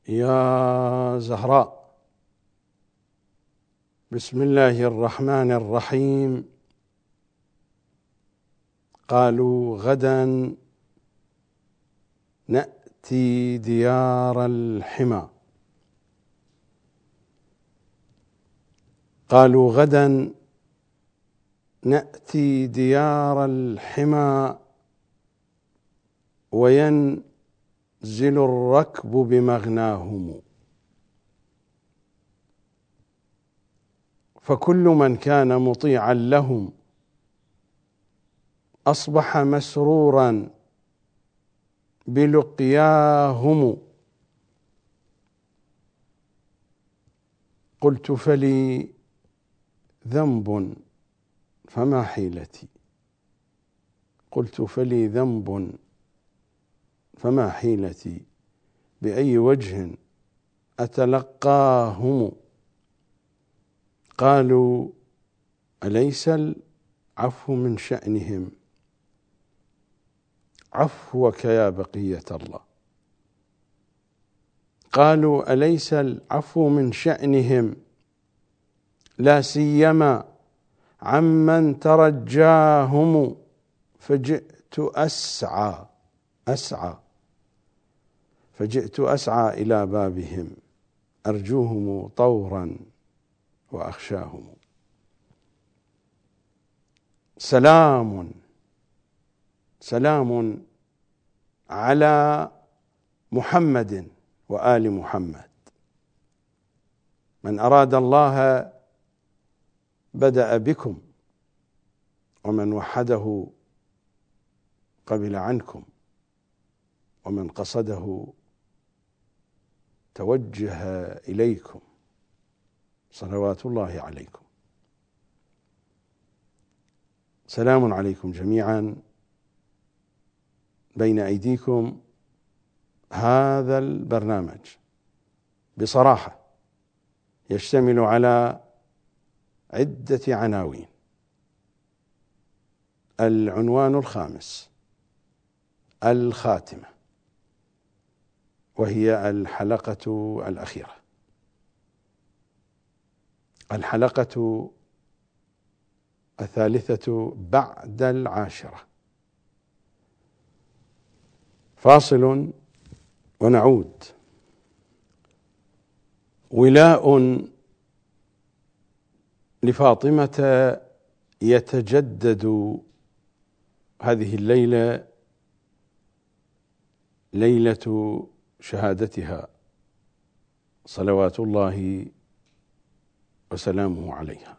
يا زهراء، بسم الله الرحمن الرحيم. قالوا غدا نأتي ديار الحمى. قالوا غدا نأتي ديار الحمى وينزل الركب بمغناهم، فكل من كان مطيعا لهم أصبح مسرورا بلقياهم. قلت فلي ذنب فما حيلتي، قلت فلي ذنب فما حيلتي، بأي وجه أتلقاهم. قالوا أليس العفو من شأنهم؟ عفوك يا بقية الله. قالوا أليس العفو من شأنهم، لا سيما عمن ترجاهم. فجئت أسعى إلى بابهم، أرجوهم طورا وأخشاهم. سلام على محمد وآل محمد. من أراد الله بدأ بكم، ومن وحده قبل عنكم، ومن قصده توجه إليكم. صلوات الله عليكم. سلام عليكم جميعا. بين أيديكم هذا البرنامج بصراحة يشتمل على عدة عناوين. العنوان الخامس الخاتمة، وهي الحلقة الأخيرة، الحلقة 3 بعد 10. فاصل ونعود. ولاء لفاطمة يتجدد هذه الليلة، ليلة شهادتها صلوات الله وسلامه عليها.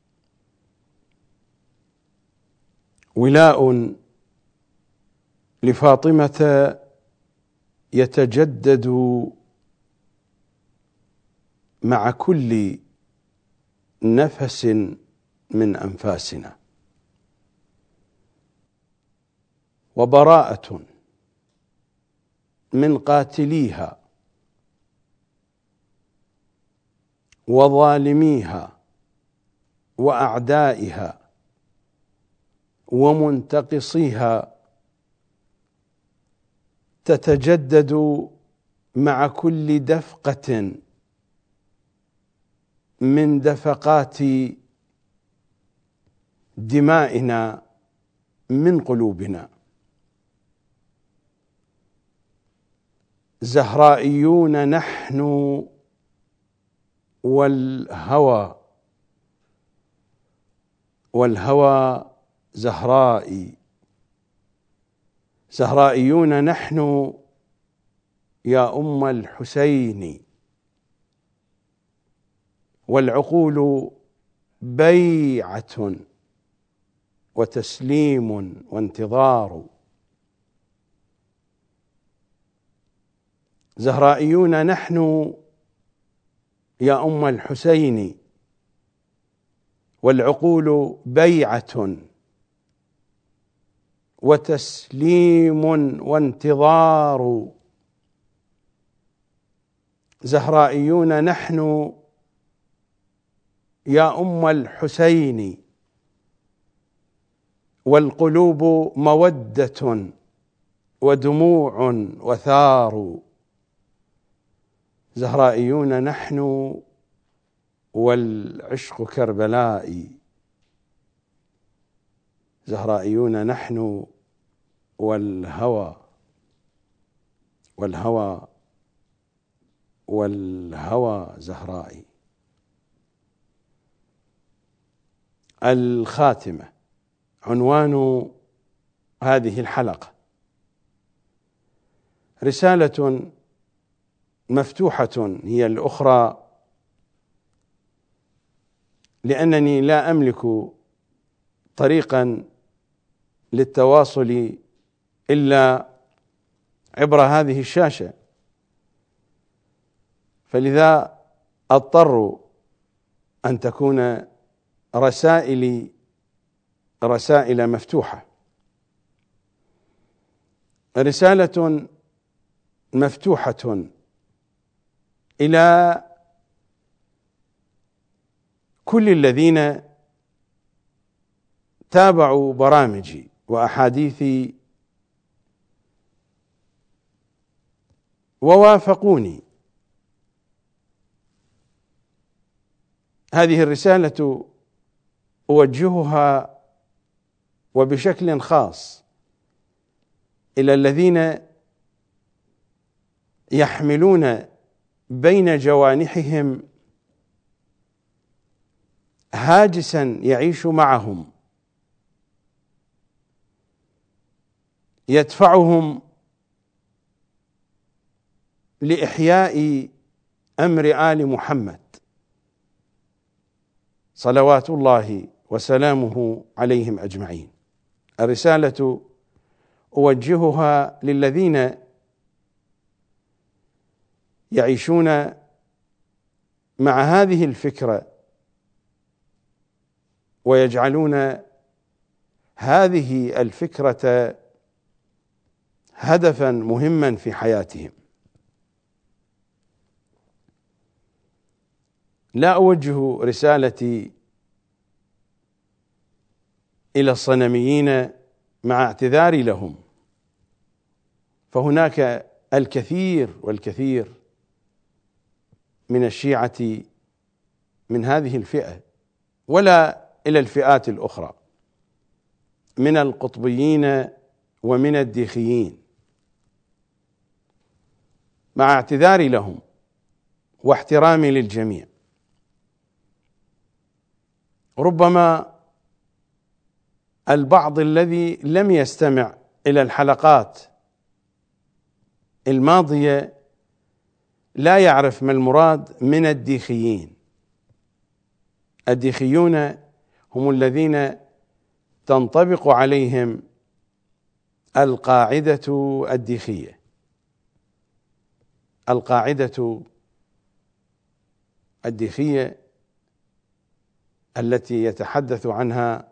ولاء لفاطمة يتجدد مع كل نفس من أنفاسنا، وبراءة من قاتليها وظالميها وأعدائها ومنتقصيها، تتجدد مع كل دفقة من دفقات دمائنا من قلوبنا. زهرائيون نحن، والهوى زهرائي. زهرائيون نحن يا أم الحسين، والعقول بيعة وتسليم وانتظار. زهرائيون نحن يا أم الحسين، والعقول بيعة وتسليم وانتظار. زهرائيون نحن يا أم الحسين، والقلوب مودة ودموع وثار. زهرائيون نحن والعشق كربلائي، زهرائيون نحن والهوى زهرائي. الخاتمة، عنوان هذه الحلقة: رسالة مفتوحة هي الأخرى، لأنني لا أملك طريقا للتواصل إلا عبر هذه الشاشة، فلذا أضطر أن تكون رسائل مفتوحة. رسالة مفتوحة إلى كل الذين تابعوا برامجي وأحاديثي ووافقوني. هذه الرسالة أوجهها وبشكل خاص إلى الذين يحملون بين جوانحهم هاجسا يعيش معهم، يدفعهم لإحياء أمر آل محمد صلوات الله وسلامه عليهم أجمعين. الرسالة أوجهها للذين يعيشون مع هذه الفكرة ويجعلون هذه الفكرة هدفا مهما في حياتهم. لا أوجه رسالتي إلى الصنميين مع اعتذاري لهم، فهناك الكثير من الشيعة من هذه الفئة، ولا إلى الفئات الأخرى من القطبيين ومن الديخيين، مع اعتذاري لهم واحترامي للجميع. ربما البعض الذي لم يستمع إلى الحلقات الماضية لا يعرف ما المراد من الديخيين. الديخيون هم الذين تنطبق عليهم القاعدة الديخية، القاعدة الديخية التي يتحدث عنها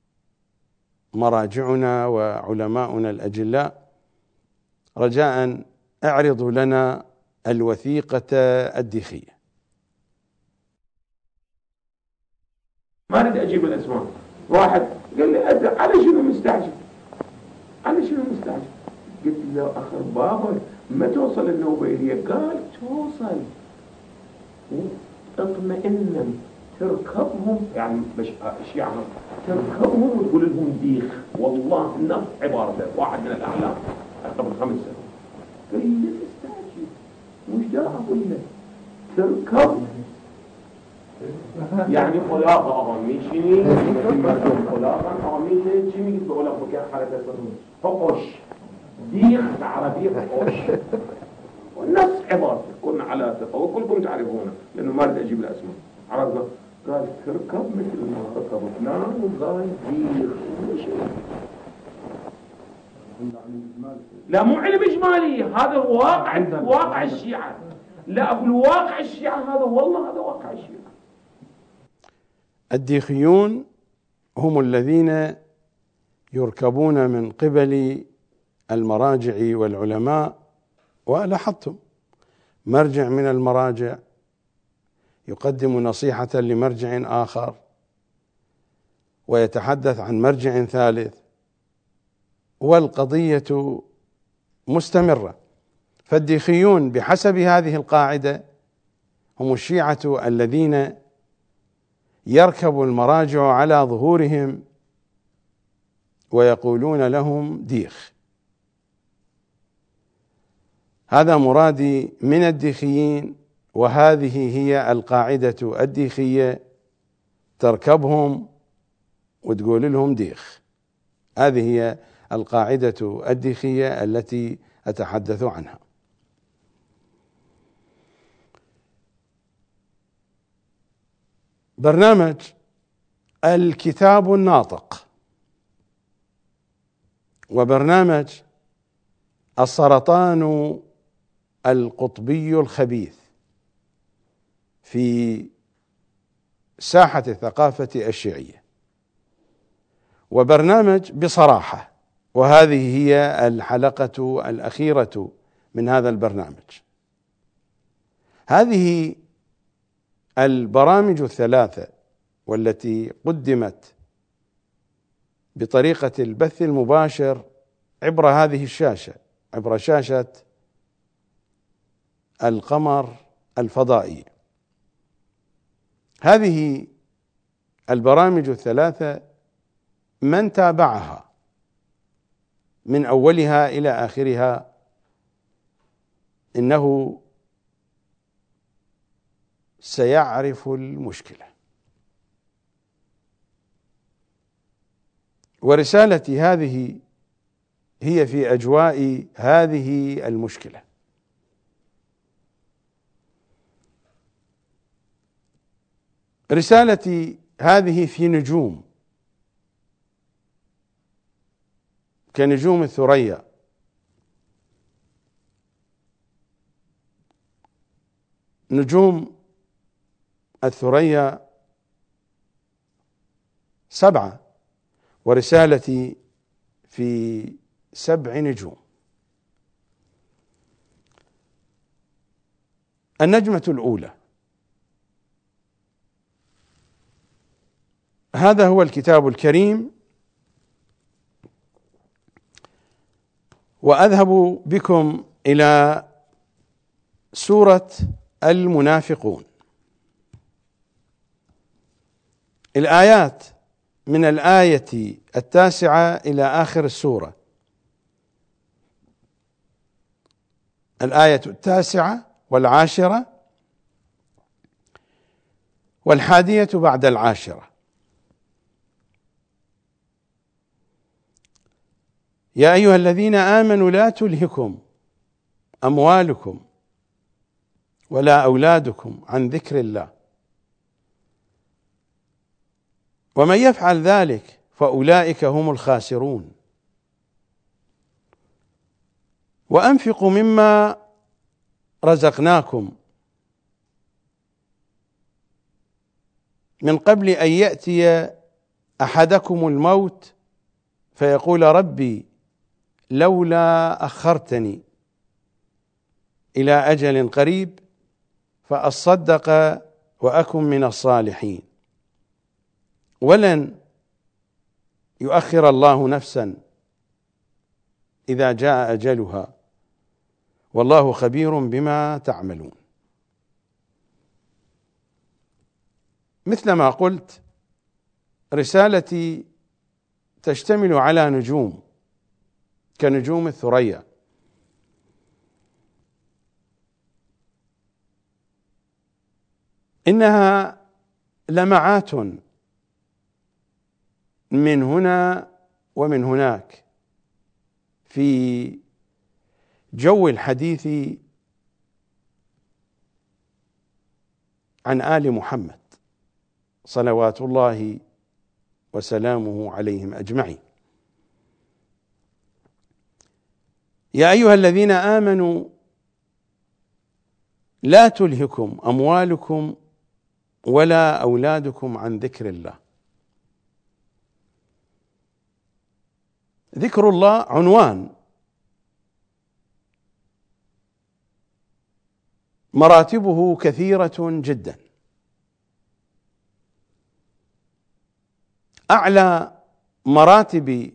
مراجعنا وعلماؤنا الأجلاء. رجاء اعرضوا لنا الوثيقة الديخية. ما أريد أجيب الأسماء. واحد قال لي على شنو مستعجل؟ قلت له أخر بابا ما توصل النوبيلية؟ قال توصل، اطمئنا تركبهم، يعني الشيعة تركبهم وتقول لهم ديخ. والله نفس عبارته واحد من الأعلام قبل 5 سنوات. قال لي مستعجل، مش دا أقول لك تركب، يعني خلاقة أغميشني خلاقة أغميشني شنو قلت بقول لك بكير حالة فقش ديخ عربية فقش والنص عبارته كنا على ثقة وكلكم تعرفونه، لأنه ما أريد أجيب الأسماء. عرفنا قال تركب مثل ما ركب فلان وقال ديخ لا مو علم إجمالي، هذا واقع الشيعة. لا أقول واقع الشيعة، هذا والله هذا واقع الشيعة. الديخيون هم الذين يركبون من قبل المراجع والعلماء، ولاحظتم مرجع من المراجع يقدم نصيحة لمرجع آخر ويتحدث عن مرجع ثالث، والقضية مستمرة. فالديخيون بحسب هذه القاعدة هم الشيعة الذين يركب المراجع على ظهورهم ويقولون لهم ديخ. هذا مرادي من الديخيين، وهذه هي القاعدة الديخية، تركبهم وتقول لهم ديخ. هذه هي القاعدة الديخية التي أتحدث عنها. برنامج الكتاب الناطق وبرنامج السرطان القطبي الخبيث في ساحة الثقافة الشيعية، وبرنامج بصراحة، وهذه هي الحلقة الأخيرة من هذا البرنامج. هذه البرامج الثلاثة والتي قدمت بطريقة البث المباشر عبر هذه الشاشة، عبر شاشة القمر الفضائي، هذه البرامج الثلاثة من تابعها من أولها إلى آخرها إنه سيعرف المشكلة. ورسالتي هذه هي في أجواء هذه المشكلة. رسالتي هذه في نجوم كنجوم الثريا، نجوم الثريا 7، ورسالتي في 7 نجوم. النجمة الأولى، هذا هو الكتاب الكريم، وأذهب بكم إلى سورة المنافقون. الآيات من الآية 9 إلى آخر السورة، الآية 9 و10 و11 بعد 10. يا أيها الذين آمنوا لا تلهكم أموالكم ولا أولادكم عن ذكر الله، ومن يفعل ذلك فأولئك هم الخاسرون. وأنفقوا مما رزقناكم من قبل أن يأتي أحدكم الموت فيقول ربي لولا أخرتني إلى أجل قريب فأصدق وأكن من الصالحين، ولن يؤخر الله نفسا إذا جاء أجلها والله خبير بما تعملون. مثلما قلت، رسالتي تشتمل على نجوم كنجوم الثريا، إنها لمعات من هنا ومن هناك في جو الحديث عن آل محمد صلوات الله وسلامه عليهم أجمعين. يا أيها الذين آمنوا لا تلهكم أموالكم ولا أولادكم عن ذكر الله. ذكر الله عنوان، مراتبه كثيرة جدا. أعلى مراتب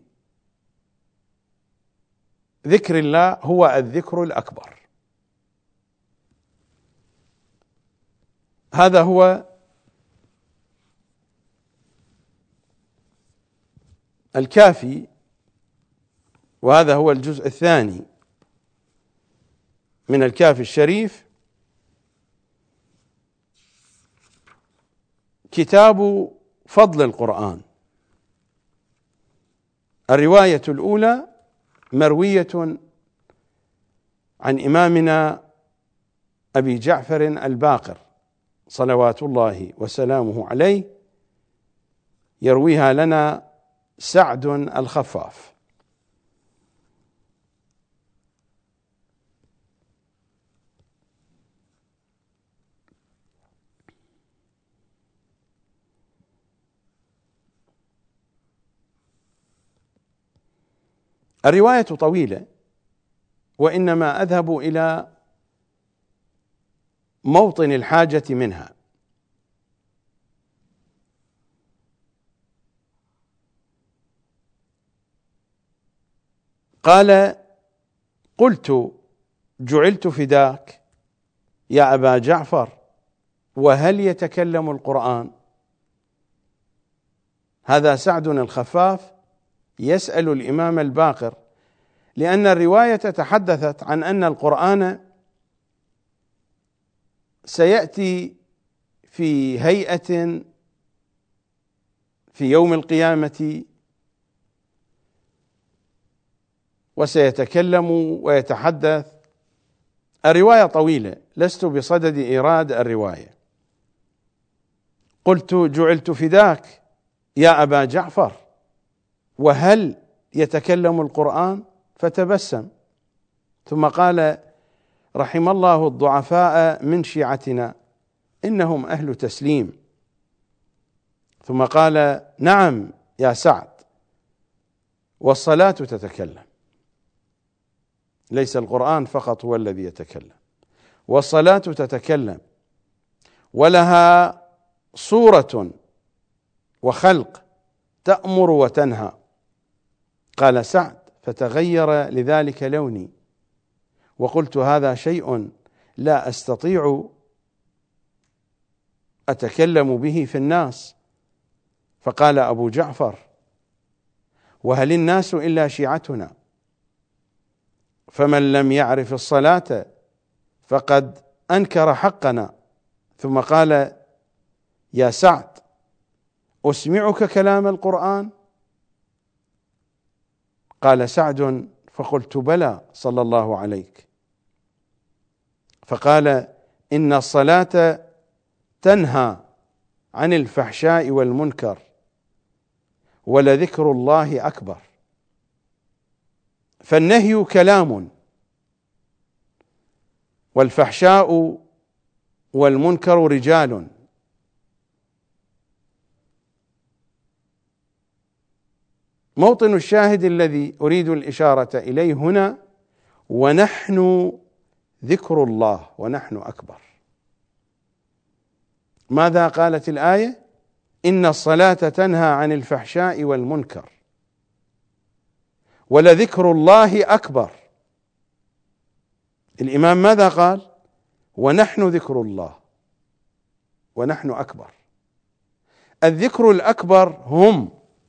ذكر الله هو الذكر الأكبر، هذا هو الكافي، وهذا هو الجزء الثاني من الكافي الشريف. كتاب فضل القرآن. الرواية الأولى مروية عن إمامنا أبي جعفر الباقر صلوات الله وسلامه عليه، يرويها لنا سعد الخفاف. الرواية طويلة، وإنما أذهب إلى موطن الحاجة منها. قال: قلت: جعلت فداك يا أبا جعفر، وهل يتكلم القرآن؟ هذا سعد الخفاف يسأل الإمام الباقر، لأن الرواية تحدثت عن أن القرآن سيأتي في هيئة في يوم القيامة، وسيتكلم ويتحدث. الرواية طويلة، لست بصدد إيراد الرواية. قلت: جعلت فداك يا أبا جعفر، وهل يتكلم القرآن؟ فتبسم، ثم قال: رحم الله الضعفاء من شيعتنا، إنهم أهل تسليم. ثم قال: نعم يا سعد، والصلاة تتكلم، ليس القرآن فقط هو الذي يتكلم، والصلاة تتكلم، ولها صورة وخلق تأمر وتنهى. قال سعد: فتغير لذلك لوني، وقلت: هذا شيء لا أستطيع أتكلم به في الناس. فقال أبو جعفر: وهل الناس إلا شيعتنا؟ فمن لم يعرف الصلاة فقد أنكر حقنا. ثم قال: يا سعد، أسمعك كلام القرآن؟ قال سعد: فقلت: بلى صلى الله عليك. فقال: إن الصلاة تنهى عن الفحشاء والمنكر، ولذكر الله أكبر. فالنهي كلام، والفحشاء والمنكر رجال. موطن الشاهد الذي أريد الإشارة إليه هنا: ونحن ذكر الله ونحن أكبر. ماذا قالت الآية؟ إن الصلاة تنهى عن الفحشاء والمنكر، ولذكر الله أكبر. الإمام ماذا قال؟ ونحن ذكر الله ونحن أكبر. الذكر الأكبر هم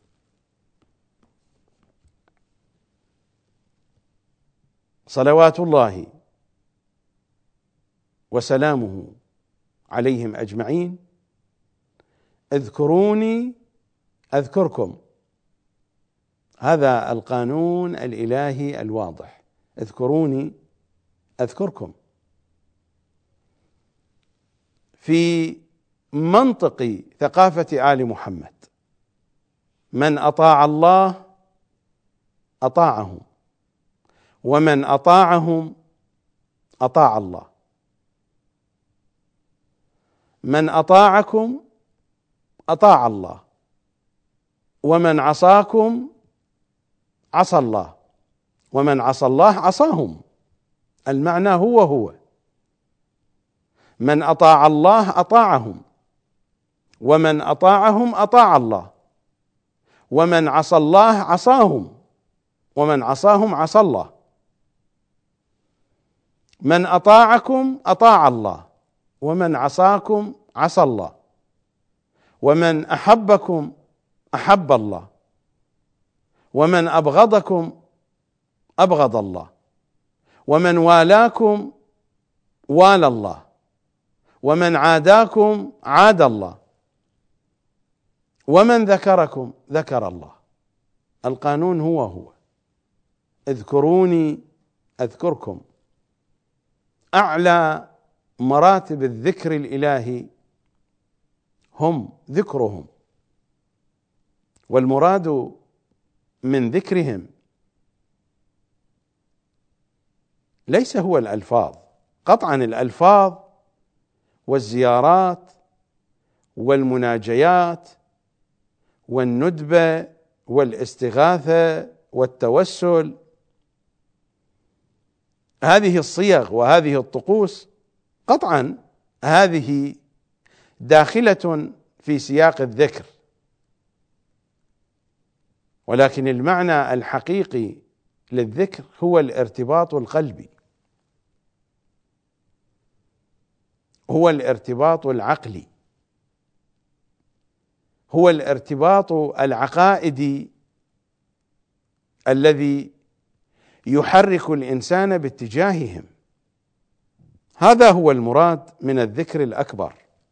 صلوات الله وسلامه عليهم أجمعين. اذكروني أذكركم، هذا القانون الإلهي الواضح. اذكروني أذكركم. في منطق ثقافة آل محمد، من أطاع الله أطاعهم، ومن أطاعهم أطاع الله. من أطاعكم أطاع الله، ومن عصاكم عصى الله، ومن عصى الله عصاهم. المعنى هو من أطاع الله أطاعهم، ومن أطاعهم أطاع الله، ومن عصى الله عصاهم، ومن عصاهم عصى الله. من أطاعكم أطاع الله، ومن عصاكم عصى الله، ومن أحبكم أحب الله، ومن أبغضكم أبغض الله، ومن والاكم والى الله، ومن عاداكم عاد الله، ومن ذكركم ذكر الله. القانون هو اذكروني أذكركم. أعلى مراتب الذكر الإلهي هم ذكرهم، والمراد من ذكرهم ليس هو الألفاظ. قطعا الألفاظ والزيارات والمناجيات والندبة والاستغاثة والتوسل، هذه الصيغ وهذه الطقوس قطعا هذه داخلة في سياق الذكر، ولكن المعنى الحقيقي للذكر هو الارتباط القلبي، هو الارتباط العقلي، هو الارتباط العقائدي الذي يحرك الإنسان باتجاههم. هذا هو المراد من الذكر الأكبر.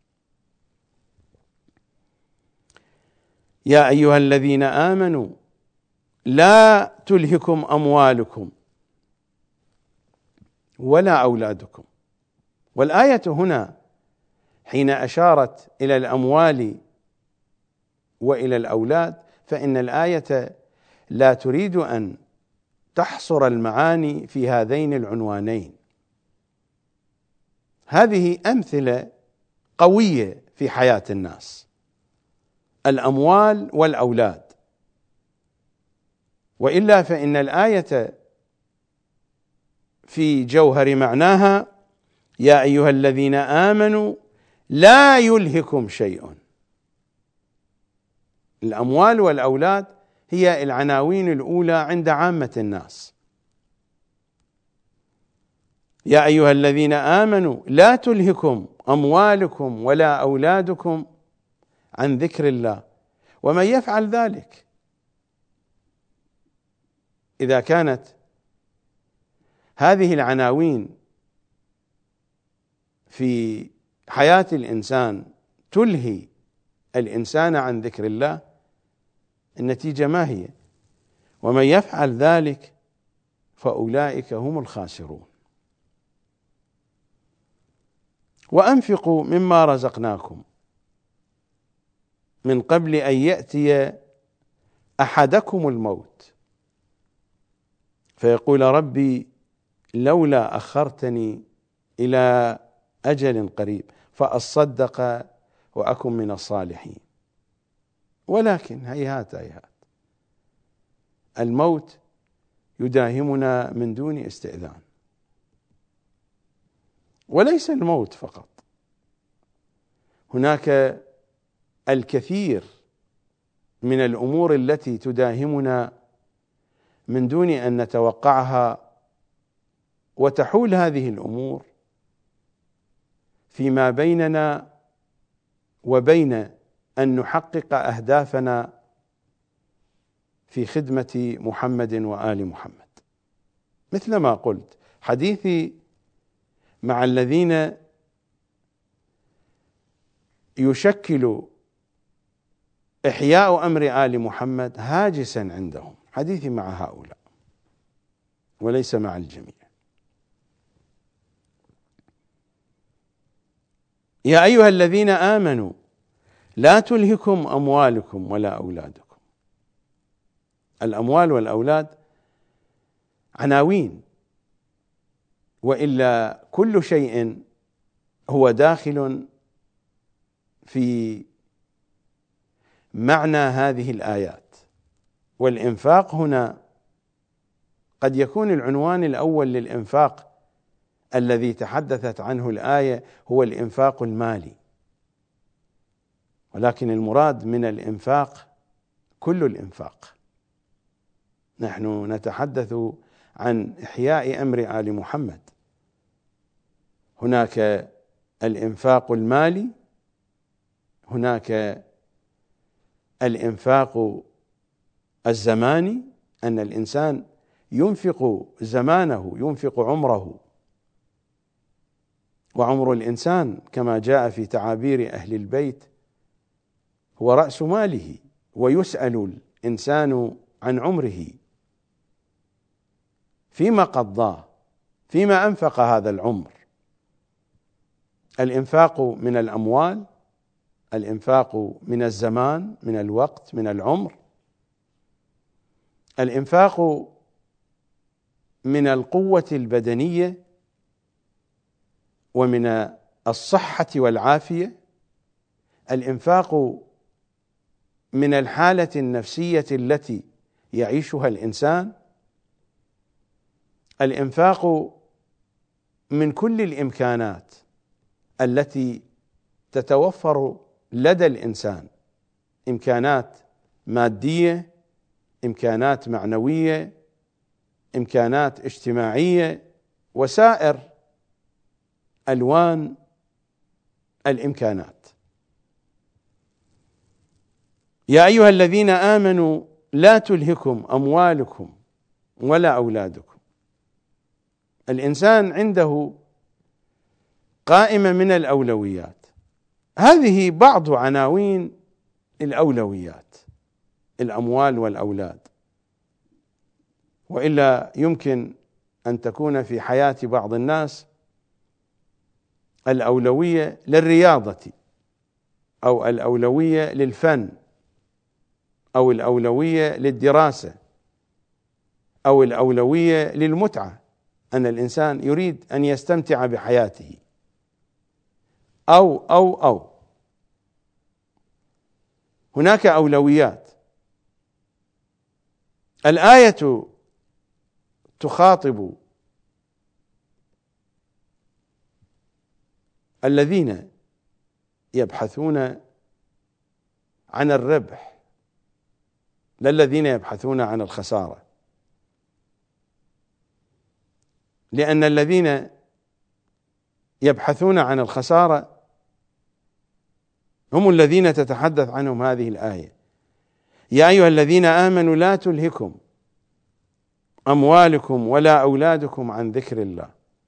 يا أيها الذين آمنوا لا تلهكم أموالكم ولا أولادكم. والآية هنا حين أشارت إلى الأموال وإلى الأولاد فإن الآية لا تريد أن تحصر المعاني في هذين العنوانين. هذه أمثلة قوية في حياة الناس، الأموال والأولاد، وإلا فإن الآية في جوهر معناها يا أيها الذين آمنوا لا يلهكم شيء. الأموال والأولاد هي العناوين الأولى عند عامة الناس. يا أيها الذين آمنوا لا تلهكم أموالكم ولا أولادكم عن ذكر الله، ومن يفعل ذلك إذا كانت هذه العناوين في حياة الإنسان تلهي الإنسان عن ذكر الله، النتيجة ما هي؟ ومن يفعل ذلك فأولئك هم الخاسرون. وأنفقوا مما رزقناكم من قبل أن يأتي أحدكم الموت فيقول ربي لولا أخرتني إلى أجل قريب فأصدق وأكن من الصالحين. ولكن هيهات هيهات، الموت يداهمنا من دون استئذان. وليس الموت فقط، هناك الكثير من الأمور التي تداهمنا من دون أن نتوقعها، وتحول هذه الأمور فيما بيننا وبين أن نحقق أهدافنا في خدمة محمد وآل محمد. مثل ما قلت، حديثي مع الذين يشكل إحياء أمر آل محمد هاجسا عندهم، حديثي مع هؤلاء وليس مع الجميع. يا أيها الذين آمنوا لا تلهكم أموالكم ولا أولادكم. الأموال والأولاد عناوين، وإلا كل شيء هو داخل في معنى هذه الآيات. والإنفاق هنا قد يكون العنوان الأول للإنفاق الذي تحدثت عنه الآية هو الإنفاق المالي، ولكن المراد من الإنفاق كل الإنفاق. نحن نتحدث عن إحياء أمر آل محمد. هناك الإنفاق المالي هناك الإنفاق الزماني، أن الإنسان ينفق زمانه، ينفق عمره، وعمر الإنسان كما جاء في تعابير أهل البيت هو رأس ماله، ويسأل الإنسان عن عمره فيما قضاه، فيما أنفق هذا العمر. الإنفاق من الأموال، الإنفاق من الزمان، من الوقت، من العمر، الإنفاق من القوة البدنية ومن الصحة والعافية، الإنفاق من الحالة النفسية التي يعيشها الإنسان، الإنفاق من كل الإمكانات التي تتوفر لدى الإنسان، إمكانات مادية، إمكانات معنوية، إمكانات اجتماعية، وسائر ألوان الإمكانات. يا أيها الذين آمنوا لا تلهكم أموالكم ولا أولادكم. الإنسان عنده قائمة من الأولويات، هذه بعض عناوين الأولويات: الأموال والأولاد. وإلا يمكن أن تكون في حياة بعض الناس الأولوية للرياضة، أو الأولوية للفن، أو الأولوية للدراسة، أو الأولوية للمتعة، أن الإنسان يريد أن يستمتع بحياته، أو هناك أولويات. الآية تخاطب الذين يبحثون عن الربح، لا الذين يبحثون عن الخسارة، لأن الذين يبحثون عن الخسارة هم الذين تتحدث عنهم هذه الآية: يا أيها الذين آمنوا لا تلهكم أموالكم ولا أولادكم عن ذكر الله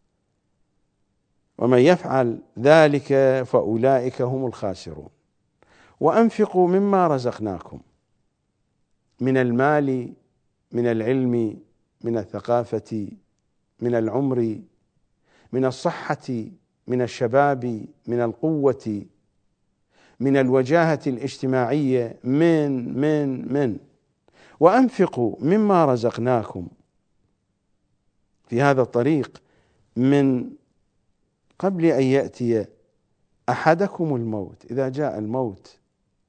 ومن يفعل ذلك فأولئك هم الخاسرون. وأنفقوا مما رزقناكم من المال، من العلم، من الثقافة، من العمر، من الصحة، من الشباب، من القوة، من الوجاهة الاجتماعية، من وأنفقوا مما رزقناكم في هذا الطريق من قبل أن يأتي أحدكم الموت. إذا جاء الموت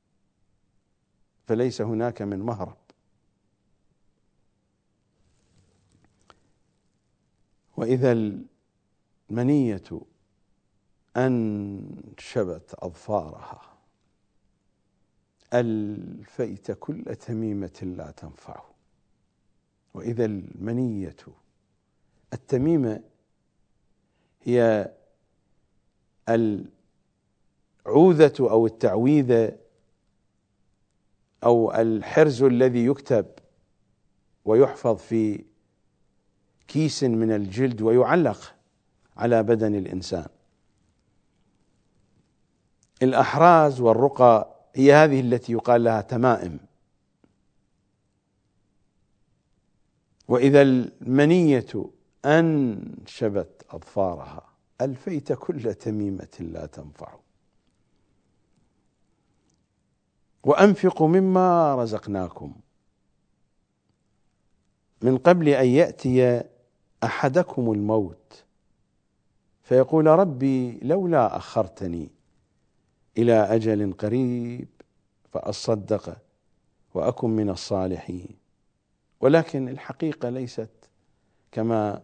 فليس هناك من مهرب. وإذا المنية أنشبت أظفارها ألفيت كل تميمة لا تنفع. وإذا المنية، التميمة هي العوذة أو التعويذة أو الحرز الذي يكتب ويحفظ في كيس من الجلد ويعلق على بدن الإنسان. الأحراز والرقى هي هذه التي يقال لها تمائم. وإذا المنية أنشبت أظفارها ألفيت كل تميمة لا تنفع. وأنفقوا مما رزقناكم من قبل أن يأتي أحدكم الموت فيقول ربي لولا أخرتني إلى أجل قريب فأصدق وأكن من الصالحين. ولكن الحقيقة ليست كما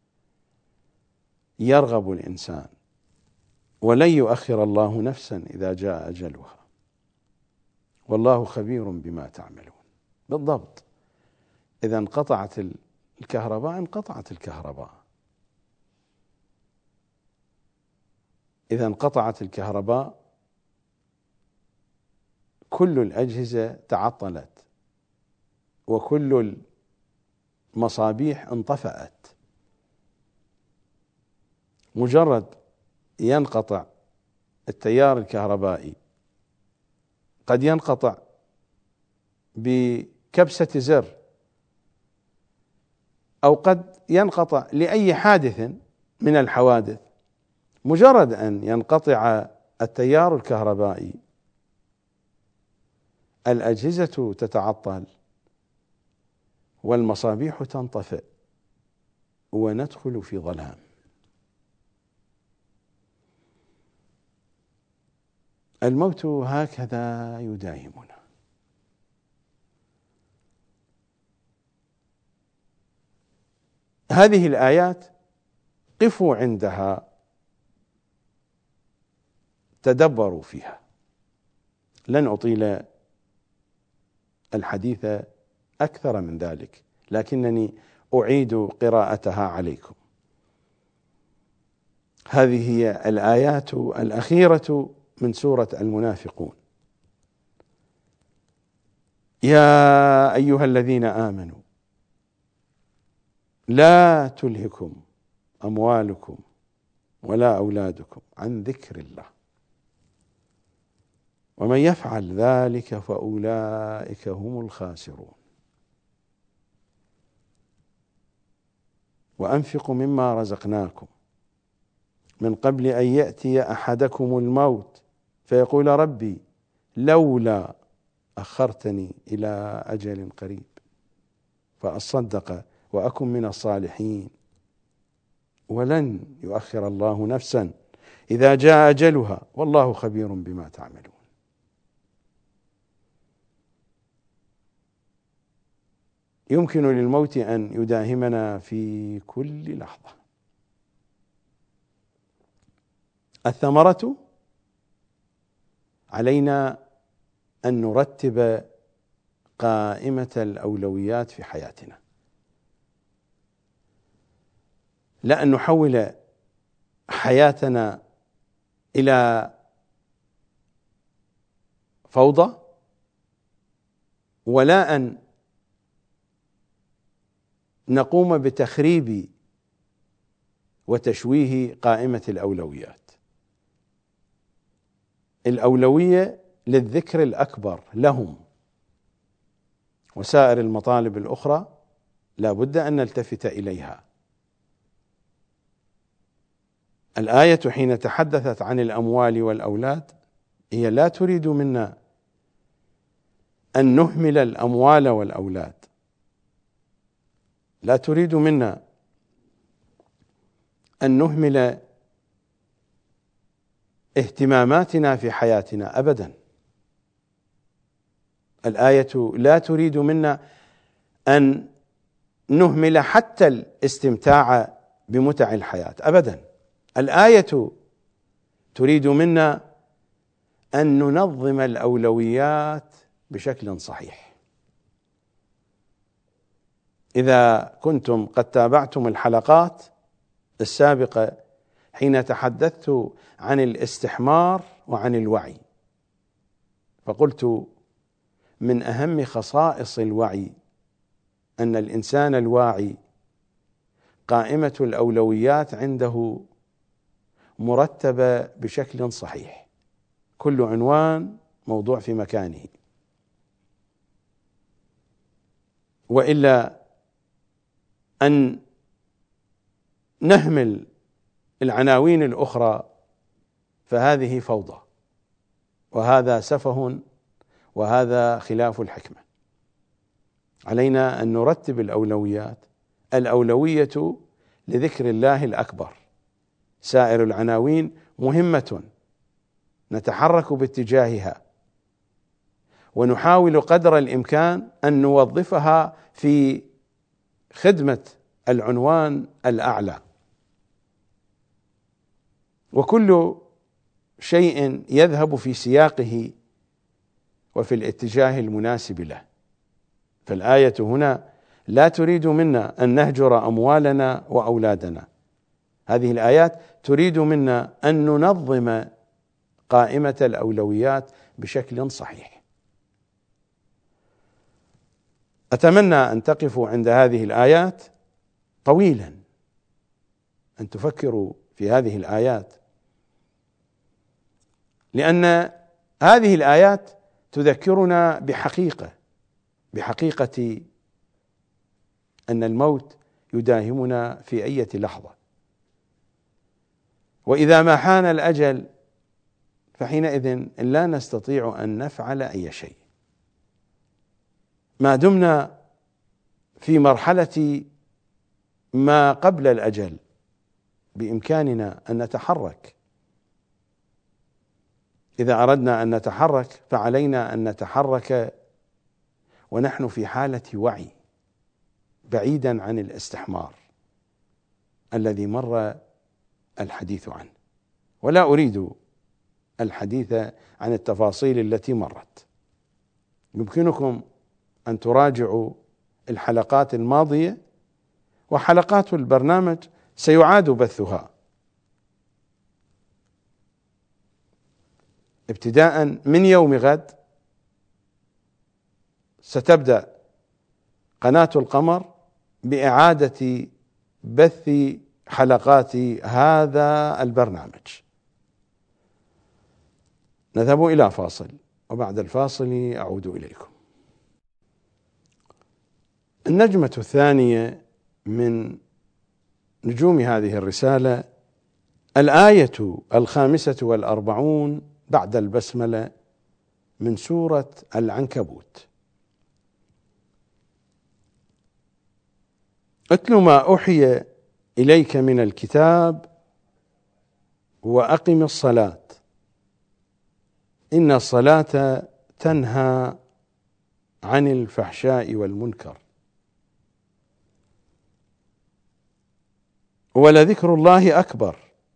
يرغب الإنسان، ولن يؤخر الله نفسا إذا جاء أجلها والله خبير بما تعملون. بالضبط، إذا انقطعت الكهرباء انقطعت الكهرباء، إذا انقطعت الكهرباء كل الأجهزة تعطلت وكل المصابيح انطفأت. مجرد ينقطع التيار الكهربائي، قد ينقطع بكبسة زر، أو قد ينقطع لأي حادث من الحوادث. مجرد أن ينقطع التيار الكهربائي الأجهزة تتعطل والمصابيح تنطفئ وندخل في ظلام. الموت هكذا يداهمنا. هذه الآيات قفوا عندها، تدبروا فيها. لن أطيل الحديث أكثر من ذلك، لكنني أعيد قراءتها عليكم. هذه هي الآيات الأخيرة من سورة المنافقون. يا أيها الذين آمنوا لا تلهكم أموالكم ولا أولادكم عن ذكر الله ومن يفعل ذلك فأولئك هم الخاسرون. وأنفقوا مما رزقناكم من قبل أن يأتي أحدكم الموت فيقول ربي لولا أخرتني إلى أجل قريب فأصدق وأكن من الصالحين ولن يؤخر الله نفسا إذا جاء أجلها والله خبير بما تعملون. يمكن للموت أن يداهمنا في كل لحظة. الثمرة علينا أن نرتب قائمة الأولويات في حياتنا، لا أن نحول حياتنا إلى فوضى، ولا أن نقوم بتخريب وتشويه قائمة الأولويات. الأولوية للذكر الأكبر لهم، وسائر المطالب الأخرى لا بد أن نلتفت إليها. الآية حين تحدثت عن الأموال والأولاد هي لا تريد منا أن نهمل الأموال والأولاد، لا تريد منا أن نهمل اهتماماتنا في حياتنا أبدا. الآية لا تريد منا أن نهمل حتى الاستمتاع بمتع الحياة أبدا. الآية تريد منا أن ننظم الأولويات بشكل صحيح. إذا كنتم قد تابعتم الحلقات السابقة حين تحدثت عن الاستحمار وعن الوعي، فقلت من أهم خصائص الوعي أن الإنسان الواعي قائمة الأولويات عنده مرتبة بشكل صحيح، كل عنوان موضوع في مكانه، وإلا أن نهمل العناوين الأخرى فهذه فوضى، وهذا سفه، وهذا خلاف الحكمة. علينا أن نرتب الأولويات. الأولوية لذكر الله الأكبر، سائر العناوين مهمة نتحرك باتجاهها، ونحاول قدر الإمكان أن نوظفها في خدمة العنوان الأعلى، وكل شيء يذهب في سياقه وفي الاتجاه المناسب له. فالآية هنا لا تريد منا أن نهجر أموالنا وأولادنا، هذه الآيات تريد منا أن ننظم قائمة الأولويات بشكل صحيح. أتمنى أن تقفوا عند هذه الآيات طويلا، أن تفكروا في هذه الآيات، لأن هذه الآيات تذكرنا بحقيقة أن الموت يداهمنا في أي لحظة، وإذا ما حان الأجل فحينئذ لا نستطيع أن نفعل أي شيء. ما دمنا في مرحلة ما قبل الأجل بإمكاننا أن نتحرك. إذا أردنا أن نتحرك فعلينا أن نتحرك ونحن في حالة وعي، بعيدا عن الاستحمار الذي مر الحديث عنه، ولا أريد الحديث عن التفاصيل التي مرت. يمكنكم أن تراجعوا الحلقات الماضية، وحلقات البرنامج سيعاد بثها ابتداء من يوم غد. ستبدأ قناة القمر بإعادة بث حلقات هذا البرنامج. نذهب إلى فاصل، وبعد الفاصل أعود إليكم. النجمة الثانية من نجوم هذه الرسالة الآية 45 بعد البسملة من سورة العنكبوت. اتل ما أوحي إليك من الكتاب وأقم الصلاة إن الصلاة تنهى عن الفحشاء والمنكر ولذكر الله أكبر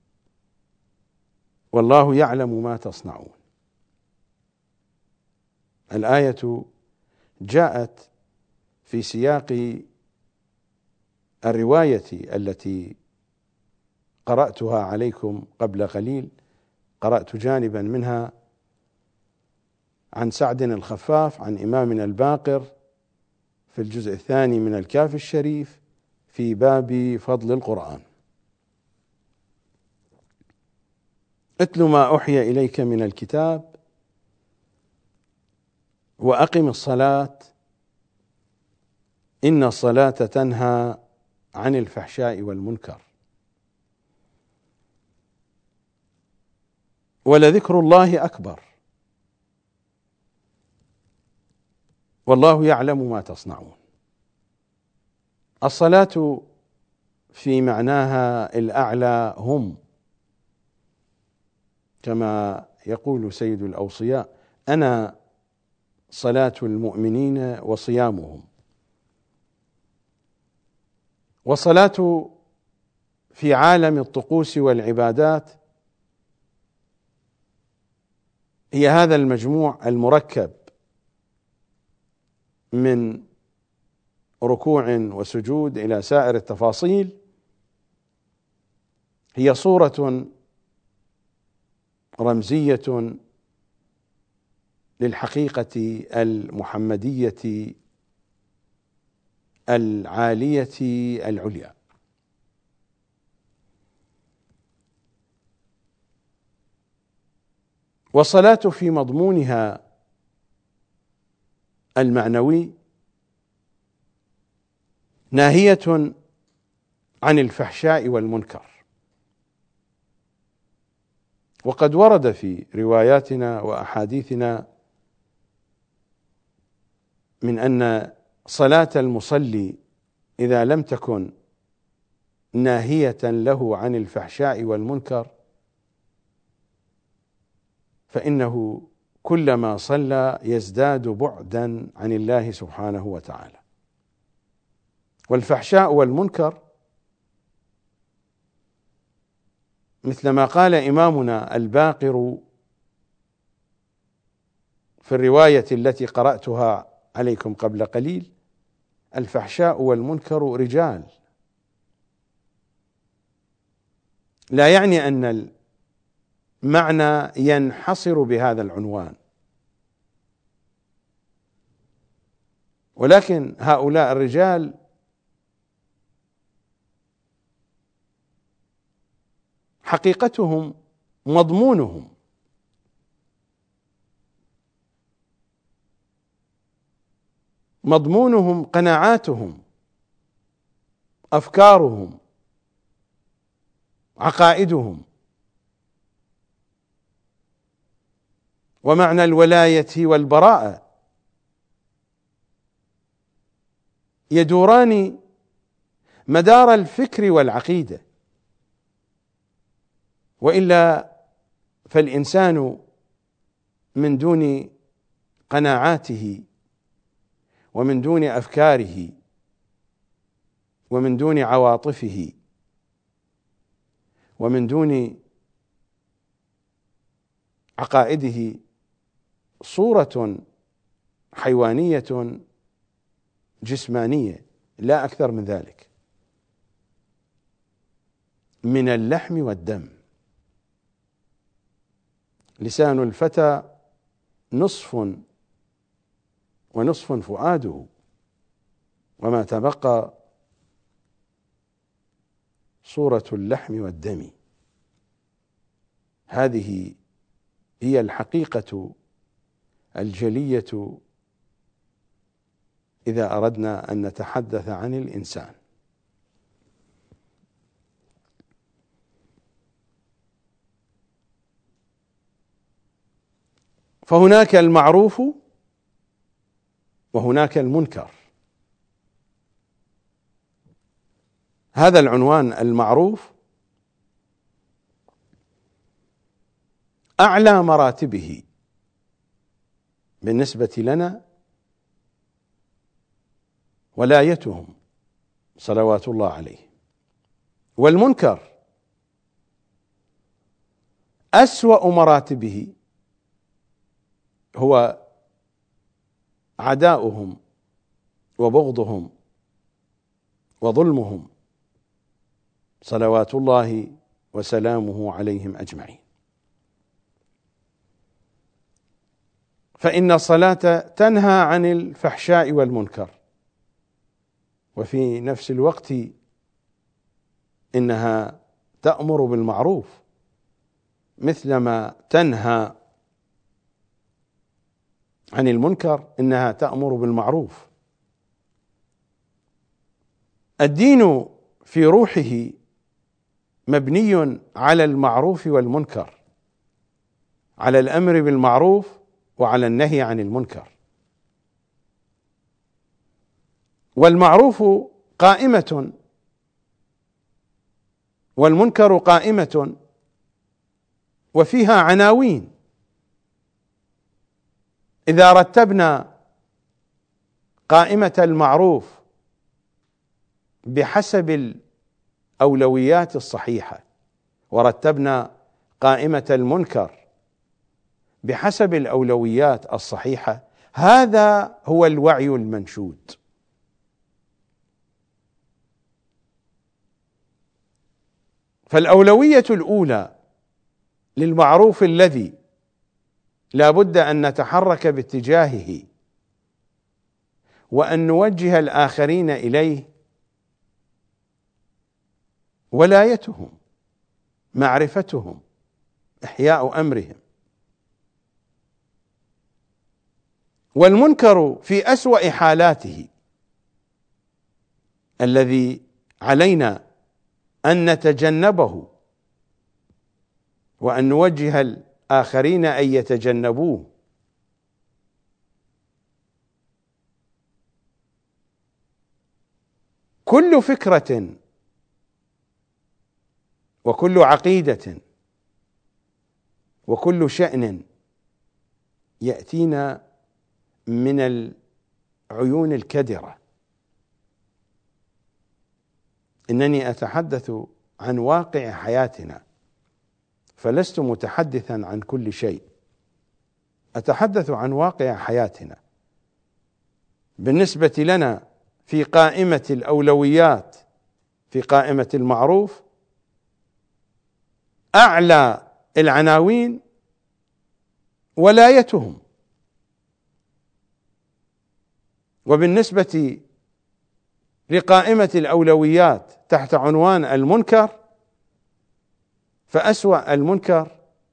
والله يعلم ما تصنعون. الآية جاءت في سياق الرواية التي قرأتها عليكم قبل قليل. قرأت جانبا منها عن سعد الخفاف عن إمامنا الباقر في الجزء الثاني من الكافي الشريف في باب فضل القرآن. اتل ما أوحي إليك من الكتاب وأقم الصلاة إن الصلاة تنهى عن الفحشاء والمنكر ولذكر الله أكبر والله يعلم ما تصنعون. الصلاة في معناها الأعلى هم، كما يقول سيد الأوصياء: أنا صلاة المؤمنين وصيامهم. والصلاة في عالم الطقوس والعبادات هي هذا المجموع المركب من ركوع وسجود إلى سائر التفاصيل، هي صورة رمزية للحقيقة المحمدية العالية العليا. والصلاة في مضمونها المعنوي ناهية عن الفحشاء والمنكر. وقد ورد في رواياتنا وأحاديثنا من أن صلاة المصلي إذا لم تكن ناهية له عن الفحشاء والمنكر فإنه كلما صلى يزداد بعدا عن الله سبحانه وتعالى. والفحشاء والمنكر مثل ما قال إمامنا الباقر في الرواية التي قرأتها عليكم قبل قليل: الفحشاء والمنكر رجال. لا يعني أن المعنى ينحصر بهذا العنوان، ولكن هؤلاء الرجال حقيقتهم مضمونهم قناعاتهم، أفكارهم، عقائدهم، ومعنى الولاية والبراءة يدوران مدار الفكر والعقيدة. وإلا فالإنسان من دون قناعاته ومن دون أفكاره ومن دون عواطفه ومن دون عقائده صورة حيوانية جسمانية لا أكثر من ذلك، من اللحم والدم. لسان الفتى نصف ونصف فؤاده، وما تبقى صورة اللحم والدم. هذه هي الحقيقة الجلية إذا أردنا أن نتحدث عن الإنسان. فهناك المعروف وهناك المنكر. هذا العنوان المعروف أعلى مراتبه بالنسبة لنا ولايتهم صلوات الله عليه، والمنكر أسوأ مراتبه هو عداؤهم وبغضهم وظلمهم صلوات الله وسلامه عليهم أجمعين. فإن الصلاة تنهى عن الفحشاء والمنكر، وفي نفس الوقت إنها تأمر بالمعروف مثلما تنهى عن المنكر، إنها تأمر بالمعروف. الدين في روحه مبني على المعروف والمنكر، على الأمر بالمعروف وعلى النهي عن المنكر. والمعروف قائمة والمنكر قائمة، وفيها عناوين. إذا رتبنا قائمة المعروف بحسب الأولويات الصحيحة، ورتبنا قائمة المنكر بحسب الأولويات الصحيحة، هذا هو الوعي المنشود. فالأولوية الأولى للمعروف الذي لا بد أن نتحرك باتجاهه وأن نوجه الآخرين إليه ولايتهم، معرفتهم، إحياء أمرهم. والمنكر في أسوأ حالاته الذي علينا أن نتجنبه وأن نوجه الآخرين أن يتجنبوه. كل فكرة وكل عقيدة وكل شأن يأتينا من العيون الكدرة. إنني أتحدث عن واقع حياتنا، فلست متحدثا عن كل شيء، أتحدث عن واقع حياتنا. بالنسبة لنا في قائمة الأولويات، في قائمة المعروف، أعلى العناوين ولايتهم، وبالنسبة لقائمة الأولويات تحت عنوان المنكر، فأسوأ المنكر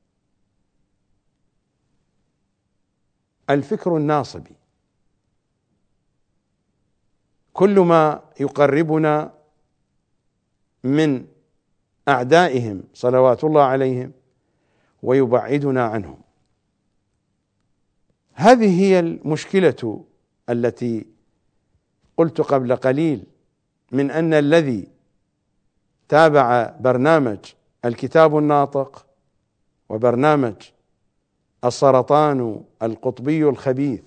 الفكر الناصبي، كل ما يقربنا من أعدائهم صلوات الله عليهم ويبعدنا عنهم. هذه هي المشكلة التي قلت قبل قليل، من أن الذي تابع برنامج الكتاب الناطق وبرنامج السرطان القطبي الخبيث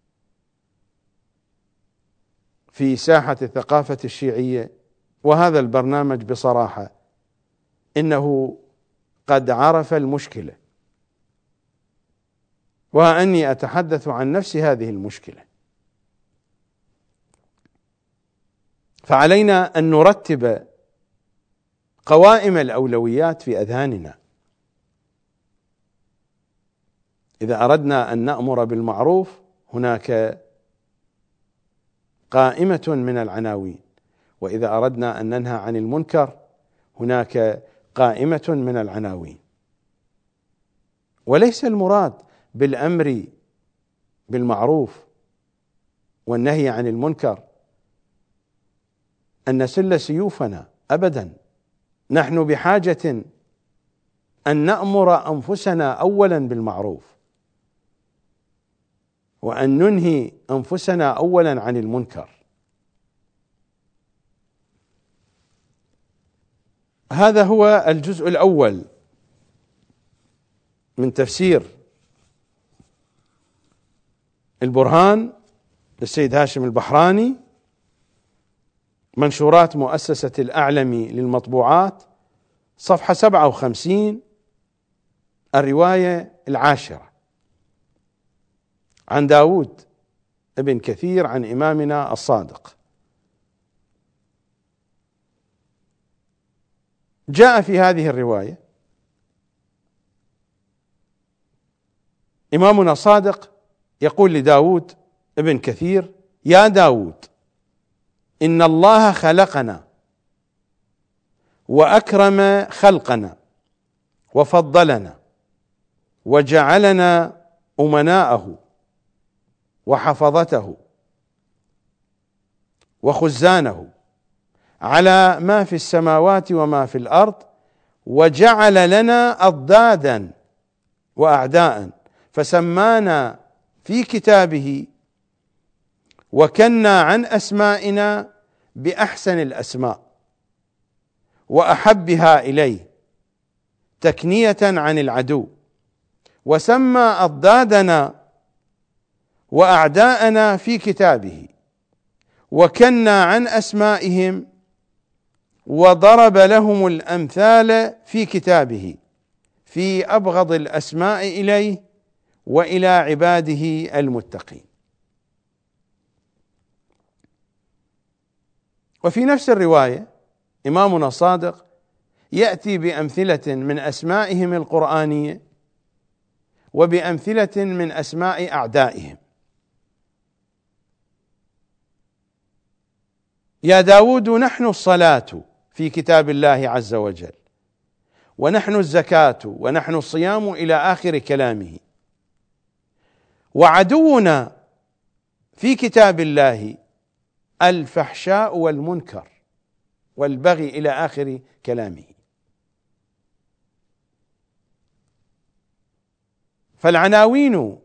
في ساحة الثقافة الشيعية، وهذا البرنامج بصراحة إنه قد عرف المشكلة، وأني أتحدث عن نفس هذه المشكلة. فعلينا أن نرتب قوائم الأولويات في أذهاننا. إذا أردنا أن نأمر بالمعروف هناك قائمة من العناوين، وإذا أردنا أن ننهى عن المنكر هناك قائمة من العناوين. وليس المراد بالأمر بالمعروف والنهي عن المنكر أن نسل سيوفنا أبدا. نحن بحاجة أن نأمر أنفسنا أولا بالمعروف، وأن ننهي أنفسنا أولا عن المنكر. هذا هو الجزء الأول من تفسير البرهان للسيد هاشم البحراني، منشورات مؤسسة الأعلمي للمطبوعات، صفحة 57، الرواية 10 عن داود ابن كثير عن إمامنا الصادق. جاء في هذه الرواية إمامنا الصادق يقول لداود ابن كثير: يا داود، إن الله خلقنا وأكرم خلقنا وفضلنا وجعلنا أمناءه وحفظته وخزانه على ما في السماوات وما في الأرض، وجعل لنا أضدادا وأعداء، فسمانا في كتابه وكنا عن أسمائنا بأحسن الأسماء وأحبها إليه تكنية عن العدو، وسمى أضدادنا وأعداءنا في كتابه وكنا عن أسمائهم، وضرب لهم الأمثال في كتابه في أبغض الأسماء إليه وإلى عباده المتقين. وفي نفس الرواية إمامنا الصادق يأتي بأمثلة من أسمائهم القرآنية وبأمثلة من أسماء أعدائهم. يا داود، نحن الصلاة في كتاب الله عز وجل، ونحن الزكاة، ونحن الصيام، إلى آخر كلامه. وعدونا في كتاب الله الفحشاء والمنكر والبغي، إلى آخر كلامه. فالعناوين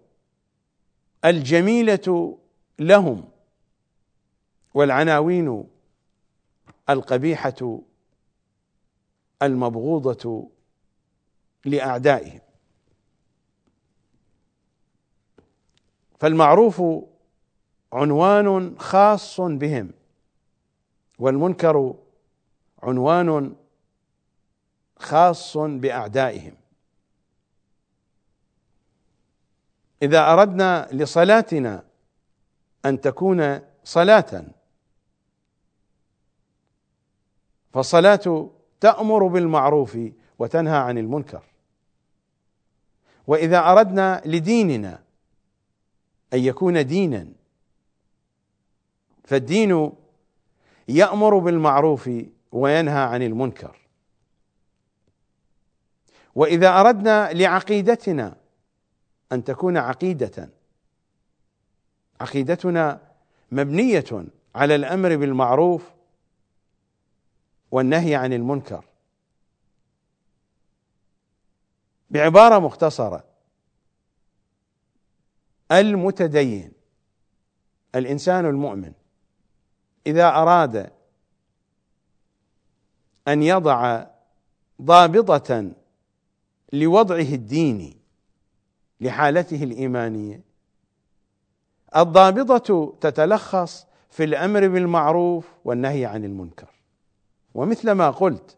الجميلة لهم والعناوين القبيحة المبغوضة لأعدائهم. فالمعروف عنوان خاص بهم، والمنكر عنوان خاص بأعدائهم. إذا أردنا لصلاتنا أن تكون صلاة، فالصلاة تأمر بالمعروف وتنهى عن المنكر. وإذا أردنا لديننا أن يكون دينا فالدين يأمر بالمعروف وينهى عن المنكر. وإذا أردنا لعقيدتنا أن تكون عقيدتنا مبنية على الأمر بالمعروف والنهي عن المنكر، بعبارة مختصرة، المتدين الإنسان المؤمن إذا أراد أن يضع ضابطة لوضعه الديني لحالته الإيمانية، الضابطة تتلخص في الأمر بالمعروف والنهي عن المنكر. ومثل ما قلت،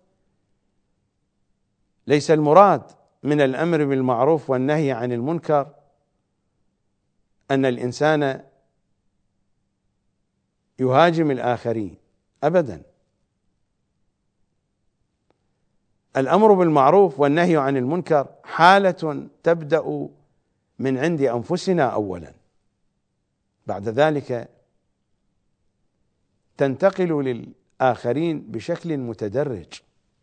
ليس المراد من الأمر بالمعروف والنهي عن المنكر أن الإنسان يهاجم الآخرين أبدا. الأمر بالمعروف والنهي عن المنكر حالة تبدأ من عند أنفسنا أولا، بعد ذلك تنتقل للآخرين بشكل متدرج.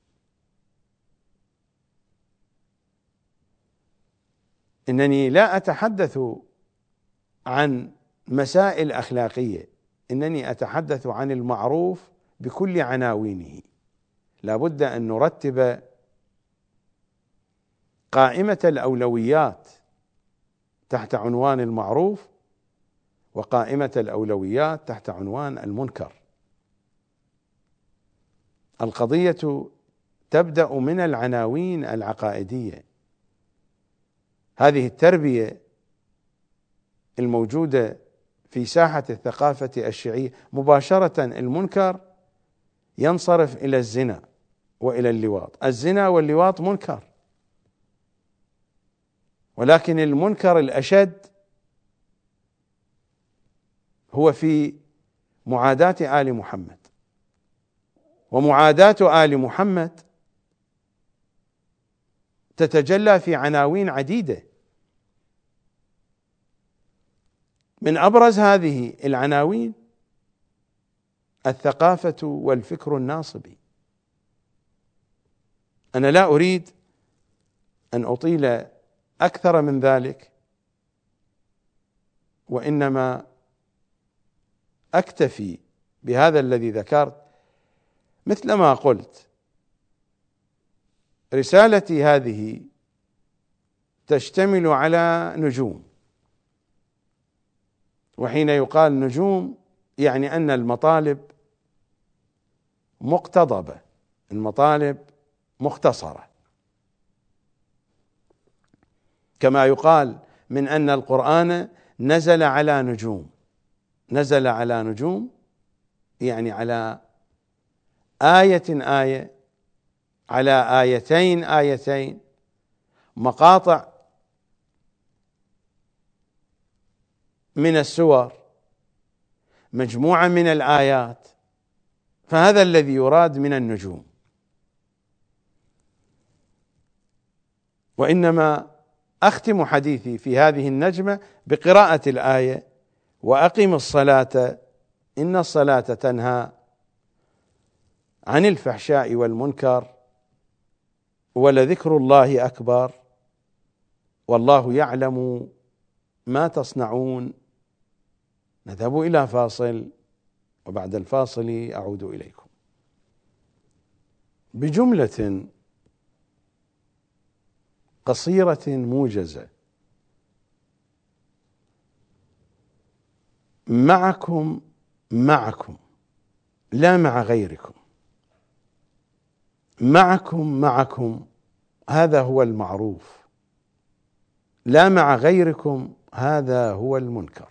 إنني لا أتحدث عن مسائل أخلاقية، إنني أتحدث عن المعروف بكل عناوينه. لا بد أن نرتب قائمة الأولويات تحت عنوان المعروف، وقائمة الأولويات تحت عنوان المنكر. القضية تبدأ من العناوين العقائدية. هذه التربية الموجودة في ساحة الثقافة الشيعية مباشرة، المنكر ينصرف إلى الزنا وإلى اللواط. الزنا واللواط منكر، ولكن المنكر الأشد هو في معاداة آل محمد، ومعاداة آل محمد تتجلى في عناوين عديدة. من أبرز هذه العناوين الثقافة والفكر الناصبي. أنا لا أريد أن أطيل أكثر من ذلك، وإنما أكتفي بهذا الذي ذكرت. مثل ما قلت، رسالتي هذه تشتمل على نجوم، وحين يقال نجوم يعني أن المطالب مقتضبة، المطالب مختصرة، كما يقال من أن القرآن نزل على نجوم. نزل على نجوم يعني على آية على آيتين، مقاطع من السور، مجموعة من الآيات. فهذا الذي يراد من النجوم. وإنما أختم حديثي في هذه النجمة بقراءة الآية: وأقم الصلاة إن الصلاة تنهى عن الفحشاء والمنكر ولذكر الله أكبر والله يعلم ما تصنعون. نذهب إلى فاصل، وبعد الفاصل أعود إليكم. بجملة قصيرة موجزة، معكم لا مع غيركم. معكم هذا هو المعروف، لا مع غيركم هذا هو المنكر.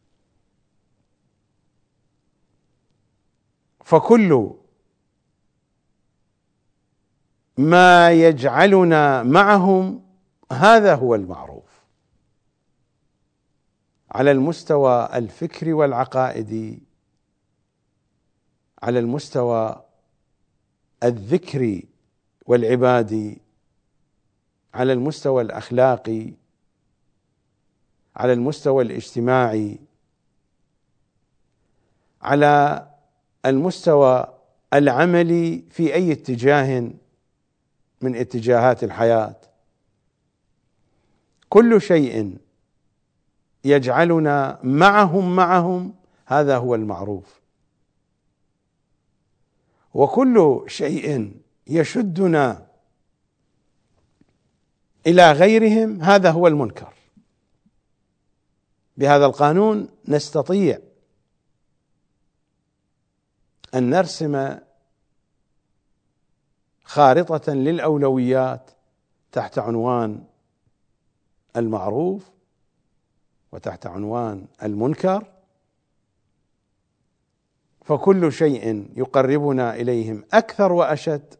فكل ما يجعلنا معهم هذا هو المعروف على المستوى الفكري والعقائدي، على المستوى الذكري والعبادي، على المستوى الأخلاقي، على المستوى الاجتماعي، على المستوى العملي في أي اتجاه من اتجاهات الحياة. كل شيء يجعلنا معهم هذا هو المعروف، وكل شيء يشدنا إلى غيرهم هذا هو المنكر. بهذا القانون نستطيع أن نرسم خارطة للأولويات تحت عنوان المعروف وتحت عنوان المنكر، فكل شيء يقربنا إليهم أكثر وأشد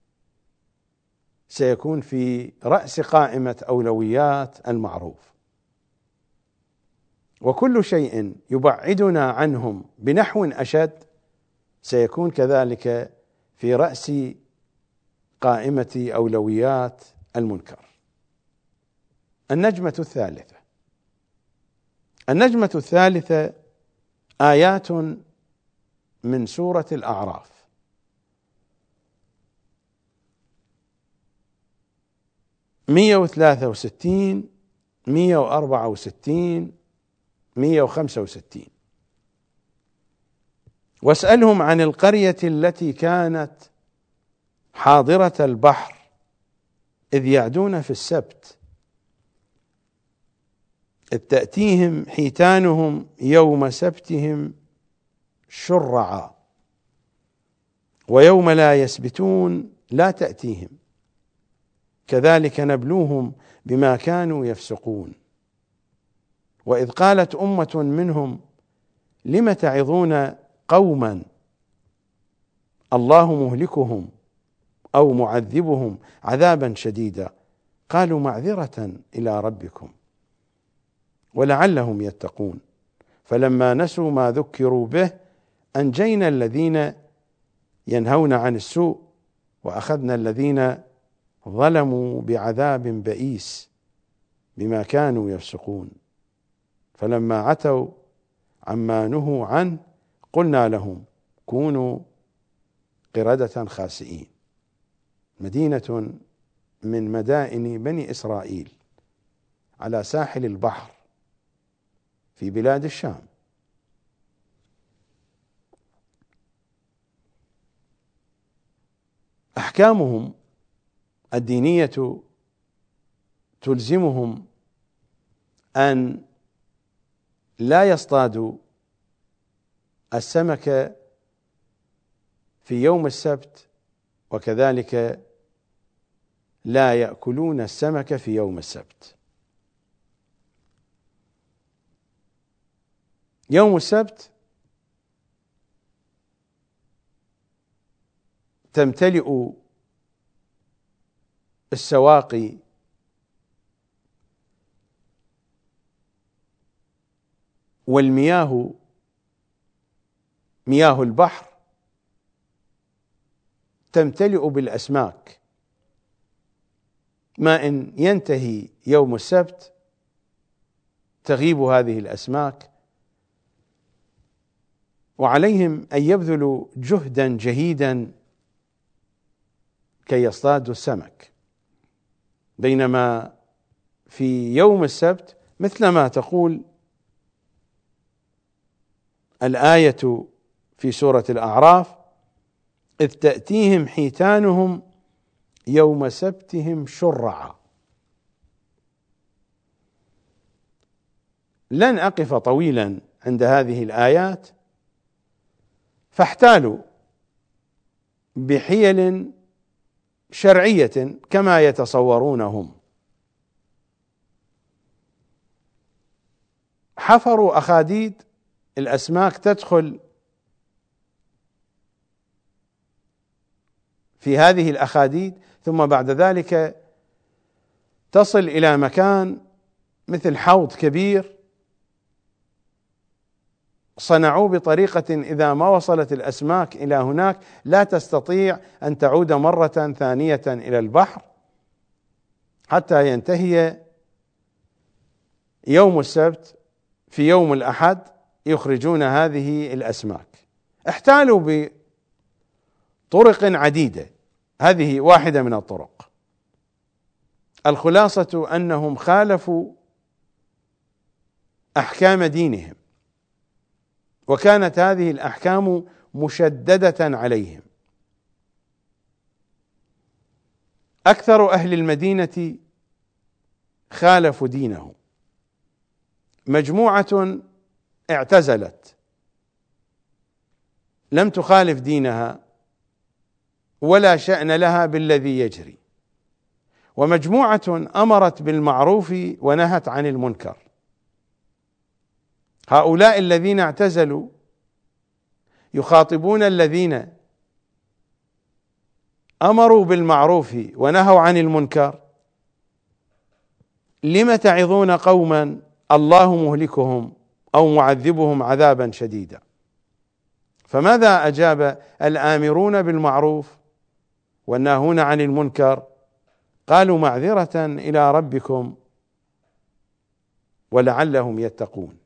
سيكون في رأس قائمة أولويات المعروف، وكل شيء يبعدنا عنهم بنحو أشد سيكون كذلك في رأس قائمة أولويات المنكر. النجمة الثالثة آيات من سورة الأعراف، 163 164 165. واسألهم عن القرية التي كانت حاضرة البحر إذ يعدون في السبت إذ تأتيهم حيتانهم يوم سبتهم شرعا ويوم لا يسبتون لا تأتيهم كذلك نبلوهم بما كانوا يفسقون. وإذ قالت أمة منهم لم تعظون قوما الله مهلكهم أو معذبهم عذابا شديدا قالوا معذرة إلى ربكم ولعلهم يتقون فلما نسوا ما ذكروا به أنجينا الذين ينهون عن السوء وأخذنا الذين ظلموا بعذاب بئيس بما كانوا يفسقون فلما عتوا عما نهوا عنه قلنا لهم كونوا قردة خاسئين. مدينة من مدائن بني إسرائيل على ساحل البحر في بلاد الشام. أحكامهم الدينية تلزمهم أن لا يصطادوا السمك في يوم السبت، وكذلك لا يأكلون السمك في يوم السبت. يوم السبت تمتلئ السواقي والمياه مياه البحر تمتلئ بالأسماك، ما إن ينتهي يوم السبت تغيب هذه الأسماك، وعليهم أن يبذلوا جهدا جهيدا كي يصطادوا السمك، بينما في يوم السبت مثلما تقول الآية في سورة الأعراف إذ تأتيهم حيتانهم يوم سبتهم شرعا. لن أقف طويلا عند هذه الآيات، فاحتالوا بحيل شرعية كما يتصورونهم، حفروا أخاديد الأسماك تدخل في هذه الأخاديد، ثم بعد ذلك تصل إلى مكان مثل حوض كبير صنعوه بطريقة إذا ما وصلت الأسماك إلى هناك لا تستطيع أن تعود مرة ثانية إلى البحر حتى ينتهي يوم السبت. في يوم الأحد يخرجون هذه الأسماك. احتالوا بطرق عديدة، هذه واحدة من الطرق. الخلاصة أنهم خالفوا أحكام دينهم، وكانت هذه الأحكام مشددة عليهم. أكثر أهل المدينة خالفوا دينه، مجموعة اعتزلت لم تخالف دينها ولا شأن لها بالذي يجري، ومجموعة أمرت بالمعروف ونهت عن المنكر. هؤلاء الذين اعتزلوا يخاطبون الذين أمروا بالمعروف ونهوا عن المنكر: لم تعظون قوما الله مهلكهم أو معذبهم عذابا شديدا؟ فماذا أجاب الآمرون بالمعروف والناهون عن المنكر؟ قالوا: معذرة إلى ربكم ولعلهم يتقون.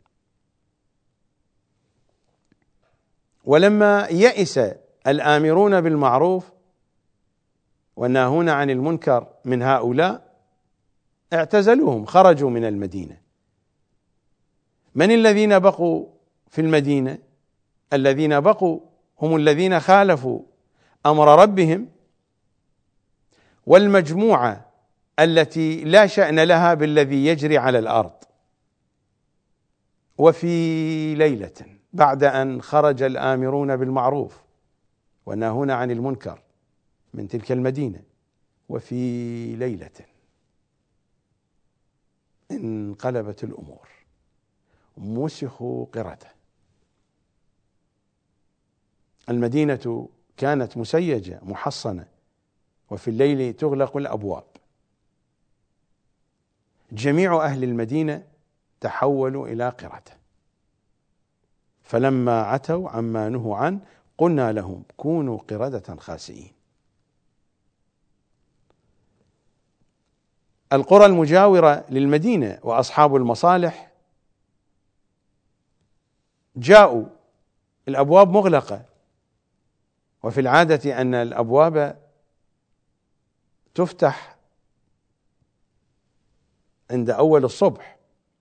ولما يئس الآمرون بالمعروف والناهون عن المنكر من هؤلاء اعتزلوهم، خرجوا من المدينة. من الذين بقوا في المدينة؟ الذين بقوا هم الذين خالفوا أمر ربهم، والمجموعة التي لا شأن لها بالذي يجري على الأرض. وفي ليلة بعد أن خرج الآمرون بالمعروف والناهون عن المنكر من تلك المدينة، وفي ليلة انقلبت الأمور، مسخوا قردة. المدينة كانت مسيجة محصنة، وفي الليل تغلق الأبواب. جميع أهل المدينة تحولوا إلى قردة، فلما عتوا عما نهوا عنه قلنا لهم كونوا قردة خاسئين. القرى المجاورة للمدينة وأصحاب المصالح جاءوا، الأبواب مغلقة، وفي العادة أن الأبواب تفتح عند أول الصبح.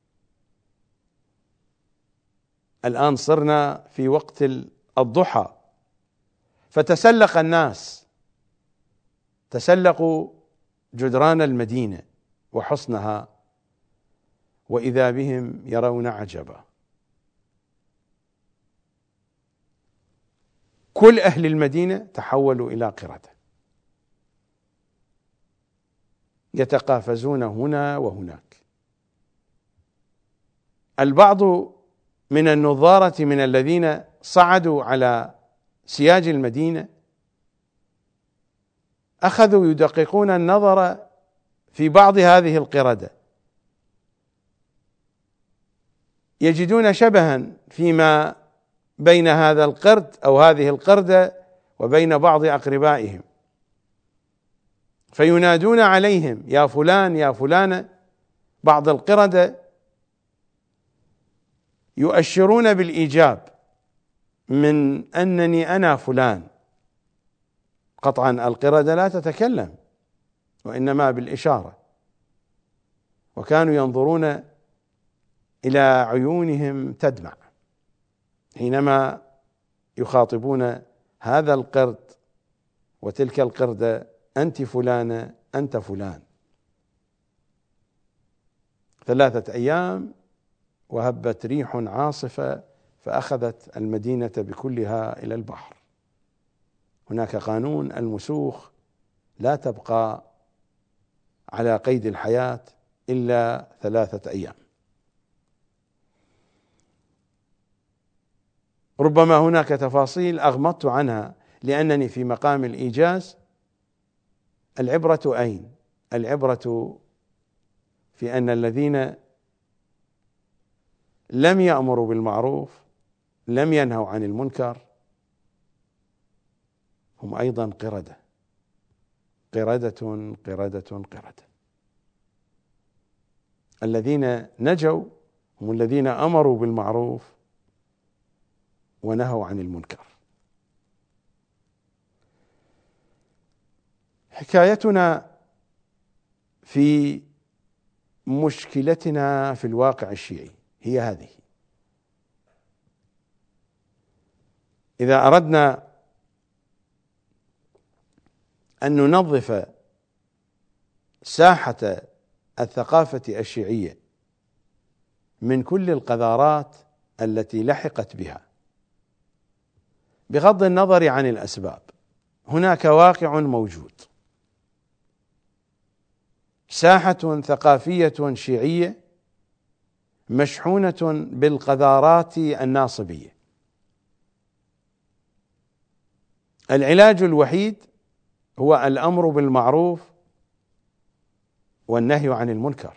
الآن صرنا في وقت الضحى، فتسلق الناس، تسلقوا جدران المدينة وحصنها، وإذا بهم يرون عجبا. كل أهل المدينة تحولوا إلى قردة، يتقافزون هنا وهناك. البعض من النظارة من الذين صعدوا على سياج المدينة أخذوا يدققون النظر في بعض هذه القردة، يجدون شبها فيما بين هذا القرد أو هذه القردة وبين بعض أقربائهم، فينادون عليهم: يا فلان يا فلانة. بعض القردة يؤشرون بالإيجاب من أنني أنا فلان. قطعا القردة لا تتكلم، وإنما بالإشارة، وكانوا ينظرون إلى عيونهم تدمع حينما يخاطبون هذا القرد وتلك القردة: أنت فلانة، أنت فلان. 3 أيام وهبت ريح عاصفة فأخذت المدينة بكلها إلى البحر. هناك قانون المسوخ، لا تبقى على قيد الحياة إلا 3 أيام. ربما هناك تفاصيل أغمضت عنها لأنني في مقام الإيجاز. العبرة أين؟ العبرة في أن الذين لم يأمروا بالمعروف، لم ينهوا عن المنكر، هم أيضا قردة قردة قردة قردة. الذين نجوا هم الذين أمروا بالمعروف ونهوا عن المنكر. حكايتنا في مشكلتنا في الواقع الشيعي هي هذه: إذا أردنا أن ننظف ساحة الثقافة الشيعية من كل القذارات التي لحقت بها، بغض النظر عن الأسباب، هناك واقع موجود، ساحة ثقافية شيعية مشحونة بالقذارات الناصبية. العلاج الوحيد هو الأمر بالمعروف والنهي عن المنكر.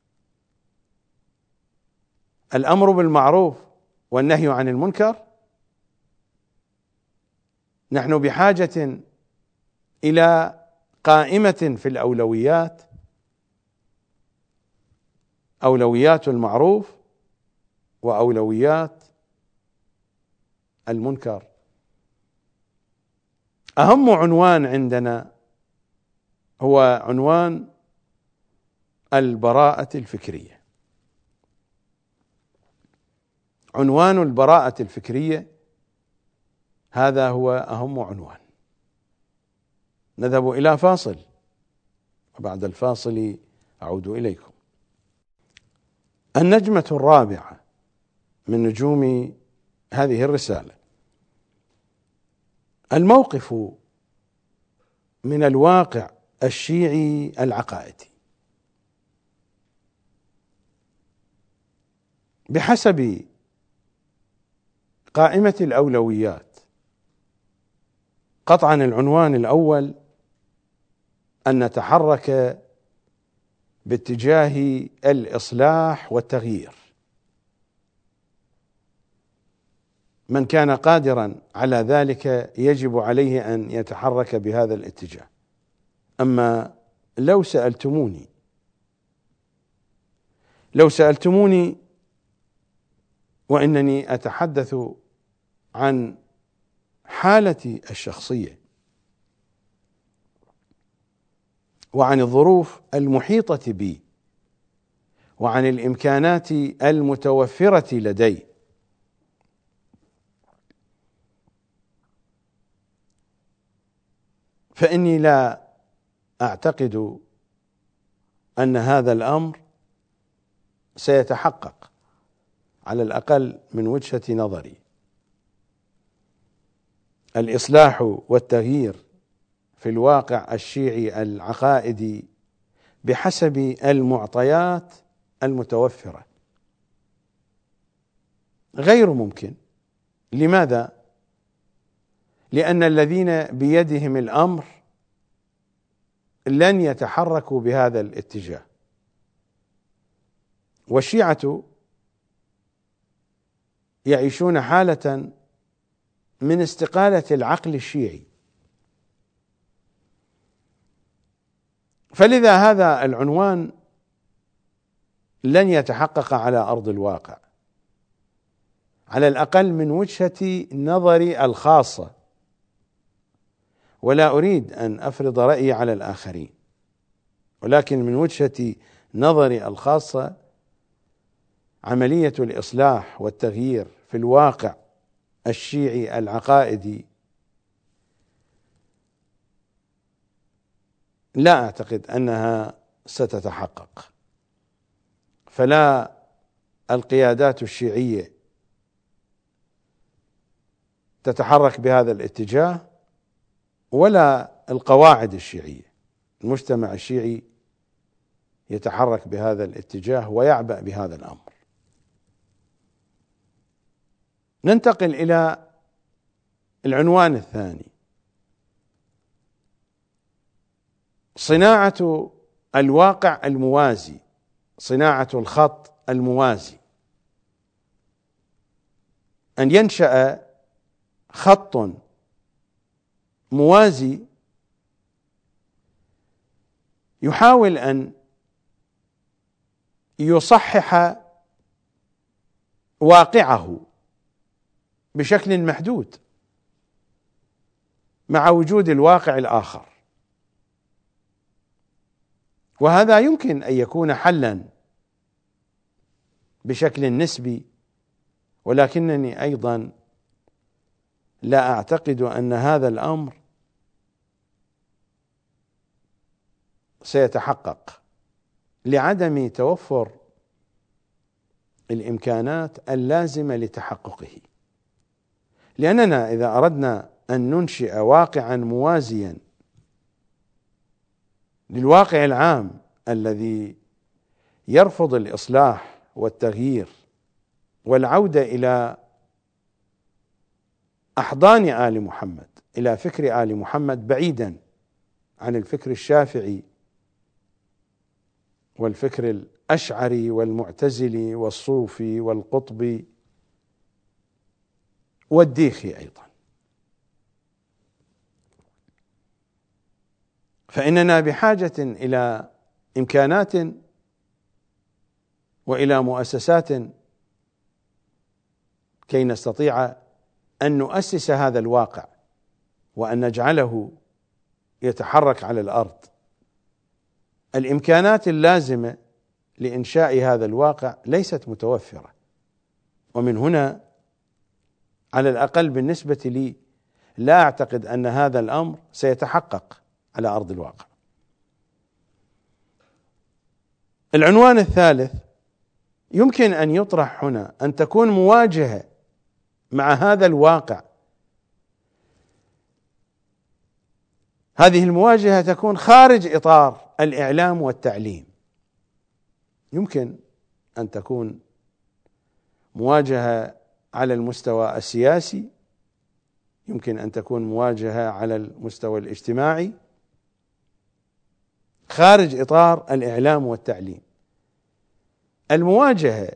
الأمر بالمعروف والنهي عن المنكر، نحن بحاجة إلى قائمة في الأولويات، أولويات المعروف وأولويات المنكر. أهم عنوان عندنا هو عنوان البراءة الفكرية. عنوان البراءة الفكرية هذا هو أهم عنوان. نذهب إلى فاصل، وبعد الفاصل أعود إليكم. النجمة الرابعة من نجوم هذه الرسالة: الموقف من الواقع الشيعي العقائدي. بحسب قائمة الأولويات، قطعا العنوان الأول أن نتحرك باتجاه الإصلاح والتغيير. من كان قادرا على ذلك يجب عليه أن يتحرك بهذا الاتجاه. أما لو سألتموني وإنني أتحدث عن حالتي الشخصية وعن الظروف المحيطة بي وعن الإمكانات المتوفرة لدي، فإني لا أعتقد أن هذا الأمر سيتحقق، على الأقل من وجهة نظري. الإصلاح والتغيير في الواقع الشيعي العقائدي بحسب المعطيات المتوفرة غير ممكن. لماذا؟ لأن الذين بيدهم الأمر لن يتحركوا بهذا الاتجاه، والشيعة يعيشون حالة من استقالة العقل الشيعي. فلذا هذا العنوان لن يتحقق على أرض الواقع، على الأقل من وجهة نظري الخاصة، ولا أريد أن أفرض رأيي على الآخرين، ولكن من وجهة نظري الخاصة عملية الإصلاح والتغيير في الواقع الشيعي العقائدي لا أعتقد أنها ستتحقق. فلا القيادات الشيعية تتحرك بهذا الاتجاه، ولا القواعد الشيعية، المجتمع الشيعي يتحرك بهذا الاتجاه ويعبأ بهذا الأمر. ننتقل إلى العنوان الثاني: صناعة الواقع الموازي، صناعة الخط الموازي. أن ينشأ خط موازي يحاول أن يصحح واقعه بشكل محدود مع وجود الواقع الآخر، وهذا يمكن أن يكون حلا بشكل نسبي، ولكنني أيضا لا أعتقد أن هذا الأمر سيتحقق لعدم توفر الإمكانات اللازمة لتحققه. لأننا إذا أردنا أن ننشئ واقعا موازيا للواقع العام الذي يرفض الإصلاح والتغيير والعودة إلى أحضان آل محمد، إلى فكر آل محمد بعيدا عن الفكر الشافعي والفكر الأشعري والمعتزلي والصوفي والقطبي والديخي أيضا، فإننا بحاجة إلى إمكانات وإلى مؤسسات كي نستطيع أن نؤسس هذا الواقع وأن نجعله يتحرك على الأرض. الإمكانات اللازمة لإنشاء هذا الواقع ليست متوفرة، ومن هنا على الأقل بالنسبة لي لا أعتقد أن هذا الأمر سيتحقق على أرض الواقع. العنوان الثالث يمكن أن يطرح هنا، أن تكون مواجهة مع هذا الواقع. هذه المواجهة تكون خارج إطار الإعلام والتعليم. يمكن أن تكون مواجهة على المستوى السياسي، يمكن أن تكون مواجهة على المستوى الاجتماعي خارج إطار الإعلام والتعليم. المواجهة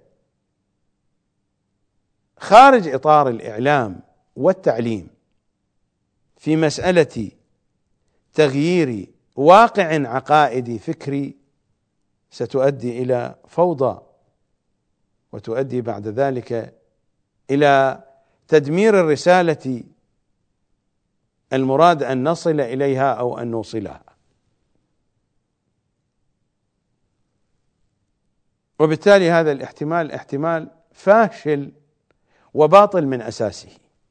خارج إطار الإعلام والتعليم في مسألة تغيير واقع عقائدي فكري ستؤدي إلى فوضى، وتؤدي بعد ذلك إلى تدمير الرسالة المراد أن نصل إليها أو أن نوصلها. وبالتالي هذا الاحتمال احتمال فاشل وباطل من أساسه.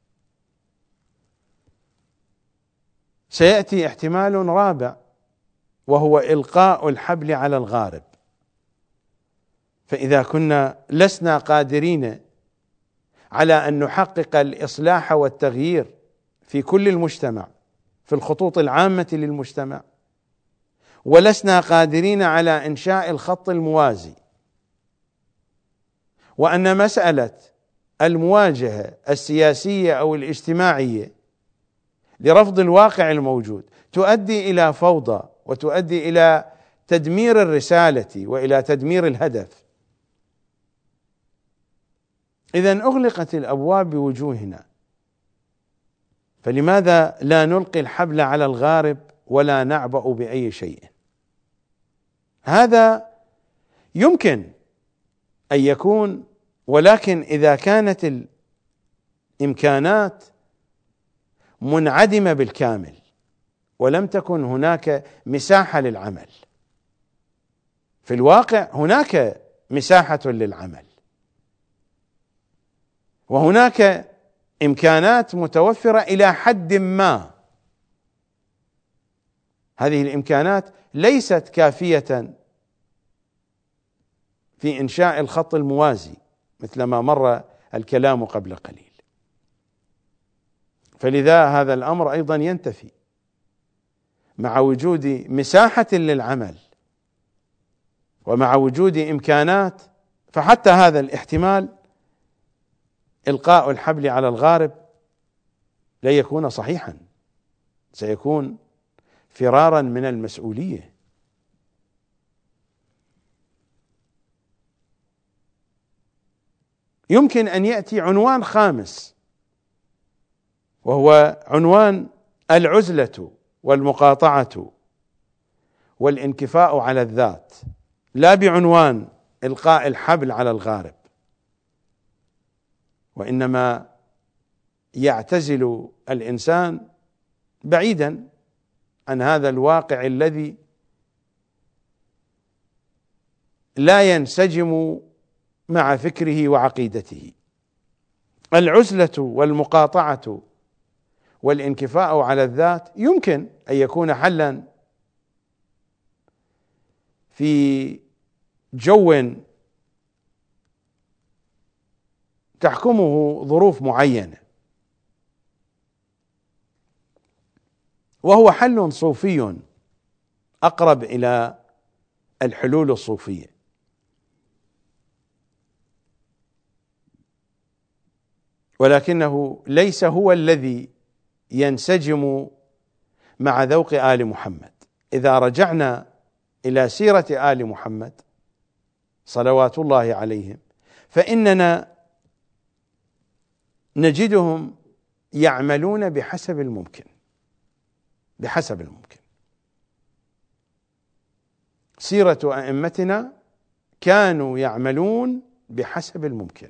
سيأتي احتمال رابع، وهو إلقاء الحبل على الغارب. فإذا كنا لسنا قادرين على أن نحقق الإصلاح والتغيير في كل المجتمع في الخطوط العامة للمجتمع، ولسنا قادرين على إنشاء الخط الموازي، وأن مسألة المواجهة السياسية أو الاجتماعية لرفض الواقع الموجود تؤدي إلى فوضى وتؤدي إلى تدمير الرسالة وإلى تدمير الهدف، إذن أغلقت الأبواب بوجوهنا. فلماذا لا نلقي الحبل على الغارب ولا نعبأ بأي شيء؟ هذا يمكن أن يكون، ولكن إذا كانت الإمكانات منعدمة بالكامل ولم تكن هناك مساحة للعمل. في الواقع هناك مساحة للعمل، وهناك إمكانات متوفرة إلى حد ما. هذه الإمكانات ليست كافية في إنشاء الخط الموازي مثل ما مر الكلام قبل قليل. فلذا هذا الأمر أيضا ينتفي مع وجود مساحة للعمل ومع وجود إمكانات. فحتى هذا الاحتمال إلقاء الحبل على الغارب لا يكون صحيحا، سيكون فرارا من المسؤولية. يمكن أن يأتي عنوان خامس، وهو عنوان العزلة والمقاطعة والانكفاء على الذات، لا بعنوان إلقاء الحبل على الغارب، وإنما يعتزل الإنسان بعيدا عن هذا الواقع الذي لا ينسجم مع فكره وعقيدته. العزلة والمقاطعة والانكفاء على الذات يمكن أن يكون حلا في جو تحكمه ظروف معينة، وهو حل صوفي أقرب إلى الحلول الصوفية، ولكنه ليس هو الذي ينسجم مع ذوق آل محمد. إذا رجعنا إلى سيرة آل محمد صلوات الله عليهم فإننا نجدهم يعملون بحسب الممكن، بحسب الممكن. سيرة أئمتنا كانوا يعملون بحسب الممكن،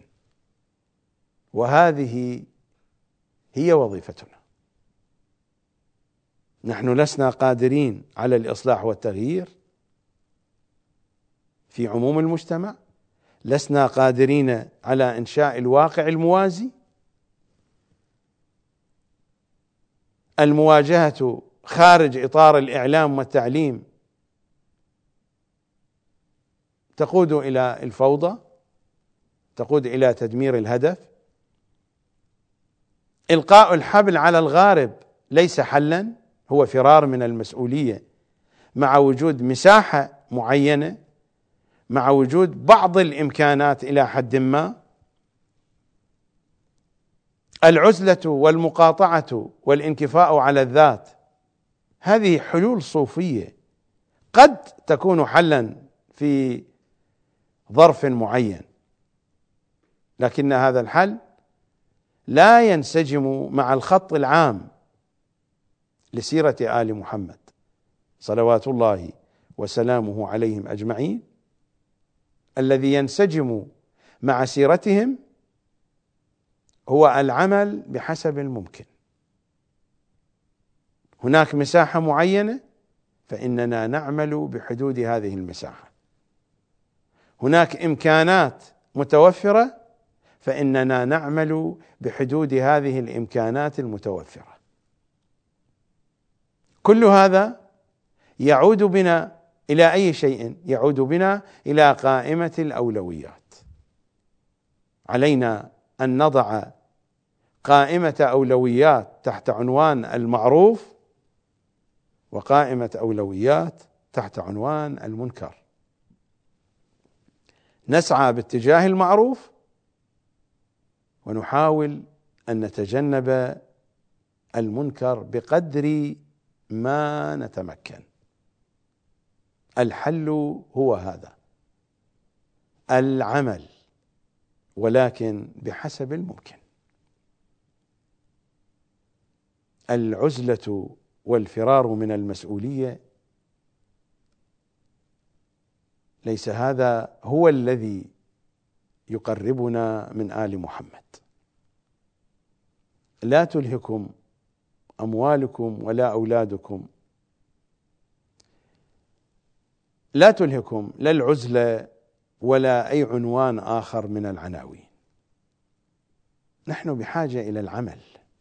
وهذه هي وظيفتنا. نحن لسنا قادرين على الإصلاح والتغيير في عموم المجتمع، لسنا قادرين على إنشاء الواقع الموازي. المواجهة خارج إطار الإعلام والتعليم تقود إلى الفوضى، تقود إلى تدمير الهدف. إلقاء الحبل على الغارب ليس حلا، هو فرار من المسؤولية مع وجود مساحة معينة، مع وجود بعض الإمكانات إلى حد ما. العزلة والمقاطعة والانكفاء على الذات هذه حلول صوفية قد تكون حلا في ظرف معين، لكن هذا الحل لا ينسجم مع الخط العام لسيرة آل محمد صلوات الله وسلامه عليهم أجمعين. الذي ينسجم مع سيرتهم هو العمل بحسب الممكن. هناك مساحة معينة فإننا نعمل بحدود هذه المساحة، هناك إمكانات متوفرة فإننا نعمل بحدود هذه الإمكانات المتوفرة. كل هذا يعود بنا إلى أي شيء؟ يعود بنا إلى قائمة الأولويات. علينا أن نضع قائمة أولويات تحت عنوان المعروف، وقائمة أولويات تحت عنوان المنكر. نسعى باتجاه المعروف ونحاول أن نتجنب المنكر بقدر ما نتمكن. الحل هو هذا العمل، ولكن بحسب الممكن. العزلة والفرار من المسؤولية ليس هذا هو الذي يقربنا من آل محمد. لا تلهكم أموالكم ولا أولادكم، لا تلهكم لا العزلة ولا أي عنوان آخر من العناوين. نحن بحاجة إلى العمل.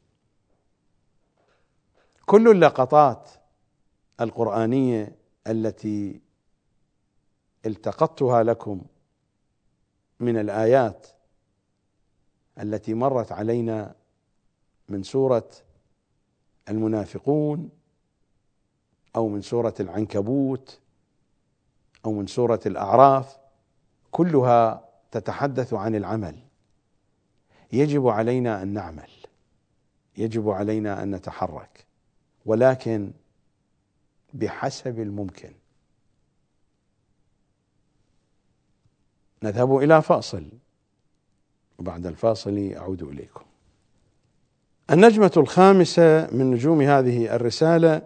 كل اللقطات القرآنية التي التقطتها لكم من الآيات التي مرت علينا من سورة المنافقون أو من سورة العنكبوت أو من سورة الأعراف، كلها تتحدث عن العمل. يجب علينا أن نعمل، يجب علينا أن نتحرك، ولكن بحسب الممكن. نذهب إلى فاصل، وبعد الفاصل أعود إليكم. النجمة الخامسة من نجوم هذه الرسالة: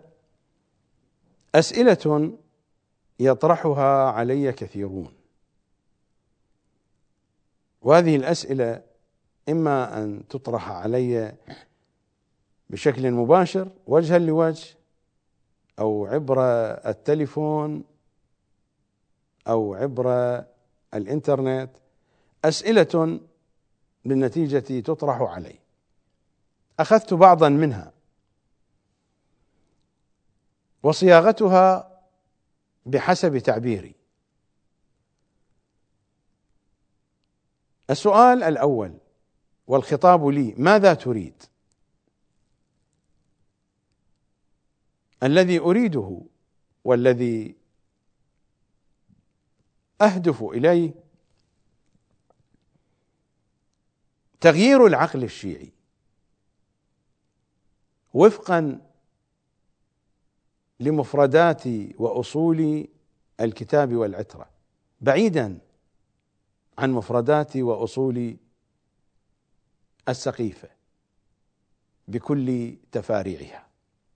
أسئلة يطرحها علي كثيرون، وهذه الأسئلة إما أن تطرح علي بشكل مباشر وجها لوجه، أو عبر التليفون، أو عبر الإنترنت، أسئلة بالنتيجة تطرح علي. أخذت بعضا منها وصياغتها بحسب تعبيري. السؤال الأول والخطاب لي: ماذا تريد؟ الذي أريده والذي أهدف إليه تغيير العقل الشيعي وفقا لمفردات وأصول الكتاب والعترة، بعيدا عن مفردات وأصول السقيفة بكل تفاريعها.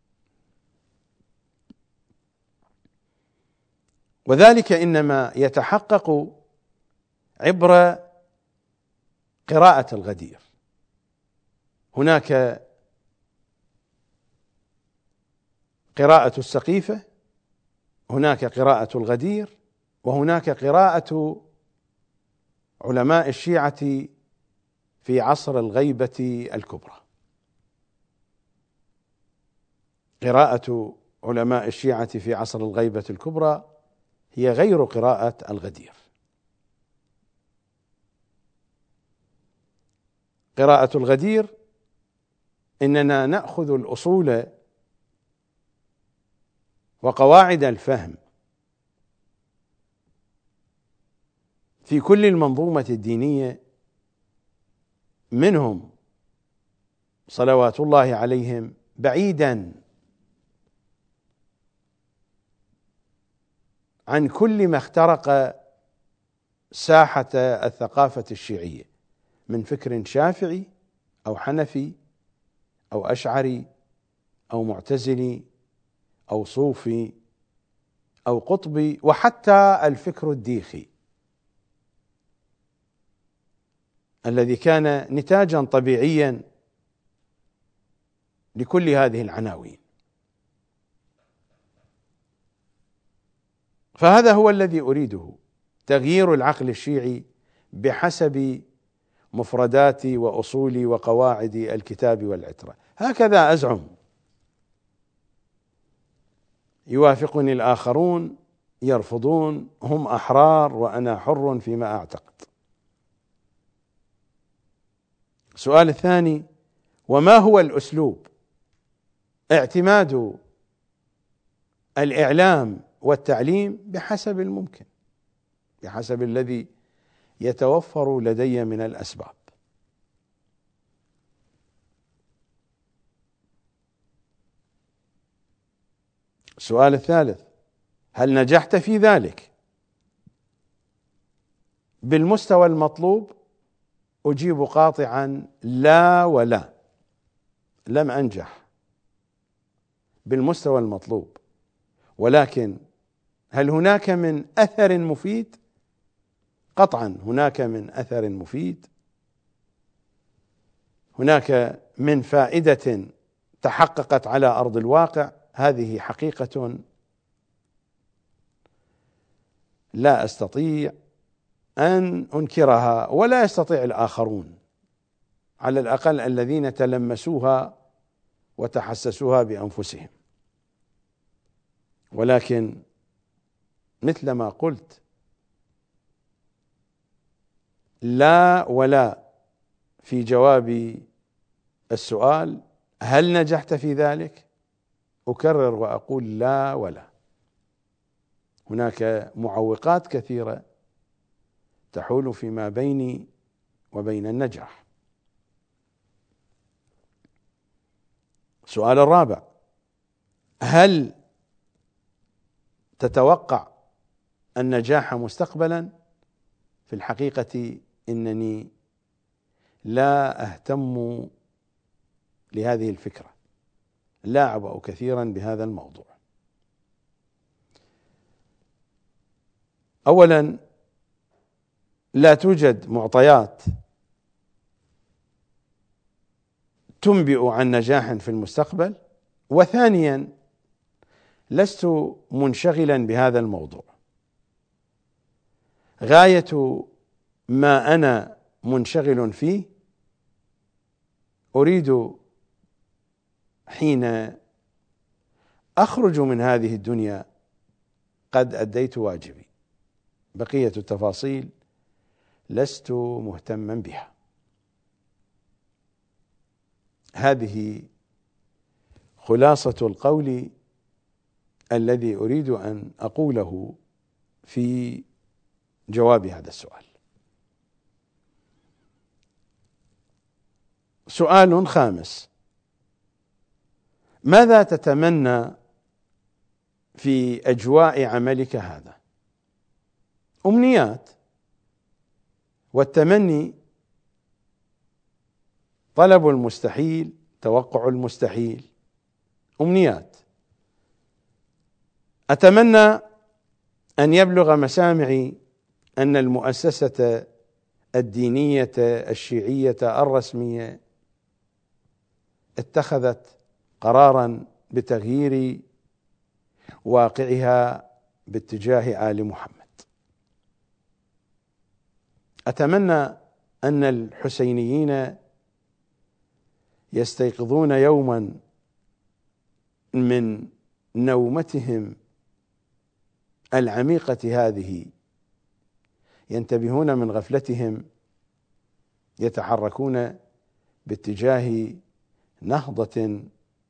وذلك إنما يتحقق عبر قراءة الغدير. هناك قراءة السقيفة، هناك قراءة الغدير، وهناك قراءة علماء الشيعة في عصر الغيبة الكبرى. قراءة علماء الشيعة في عصر الغيبة الكبرى هي غير قراءة الغدير. قراءة الغدير إننا نأخذ الأصول وقواعد الفهم في كل المنظومة الدينية منهم صلوات الله عليهم، بعيدا عن كل ما اخترق ساحة الثقافة الشيعية من فكر شافعي أو حنفي أو أشعري أو معتزلي أو صوفي أو قطبي، وحتى الفكر الديخي الذي كان نتاجا طبيعيا لكل هذه العناوين. فهذا هو الذي أريده، تغيير العقل الشيعي بحسب مفردات وأصول وقواعد الكتاب والعترة. هكذا أزعم. يوافقني الآخرون، يرفضون، هم أحرار وأنا حر فيما أعتقد. السؤال الثاني: وما هو الأسلوب؟ اعتماد الإعلام والتعليم بحسب الممكن، بحسب الذي يتوفر لدي من الأسباب. السؤال الثالث: هل نجحت في ذلك بالمستوى المطلوب؟ أجيب قاطعا: لا ولا، لم أنجح بالمستوى المطلوب، ولكن هل هناك من أثر مفيد؟ قطعا هناك من أثر مفيد، هناك من فائدة تحققت على أرض الواقع. هذه حقيقة لا أستطيع أن أنكرها، ولا يستطيع الآخرون، على الأقل الذين تلمسوها وتحسسوها بأنفسهم. ولكن مثلما قلت، لا ولا في جواب السؤال: هل نجحت في ذلك؟ أكرر وأقول: لا ولا. هناك معوقات كثيرة تحول فيما بيني وبين النجاح. السؤال الرابع: هل تتوقع النجاح مستقبلا؟ في الحقيقة إنني لا أهتم لهذه الفكرة، لا أعبأ كثيرا بهذا الموضوع. أولا، لا توجد معطيات تنبئ عن نجاح في المستقبل، وثانيا لست منشغلا بهذا الموضوع. غاية ما أنا منشغل فيه أريد حين أخرج من هذه الدنيا قد أديت واجبي، بقية التفاصيل لست مهتما بها. هذه خلاصة القول الذي أريد أن أقوله في جواب هذا السؤال. سؤال خامس: ماذا تتمنى في أجواء عملك هذا؟ أمنيات، والتمني طلب المستحيل، توقع المستحيل، أمنيات. أتمنى أن يبلغ مسامعي أن المؤسسة الدينية الشيعية الرسمية اتخذت قرارا بتغيير واقعها باتجاه آل محمد. أتمنى أن الحسينيين يستيقظون يوما من نومتهم العميقة هذه، ينتبهون من غفلتهم، يتحركون باتجاه نهضة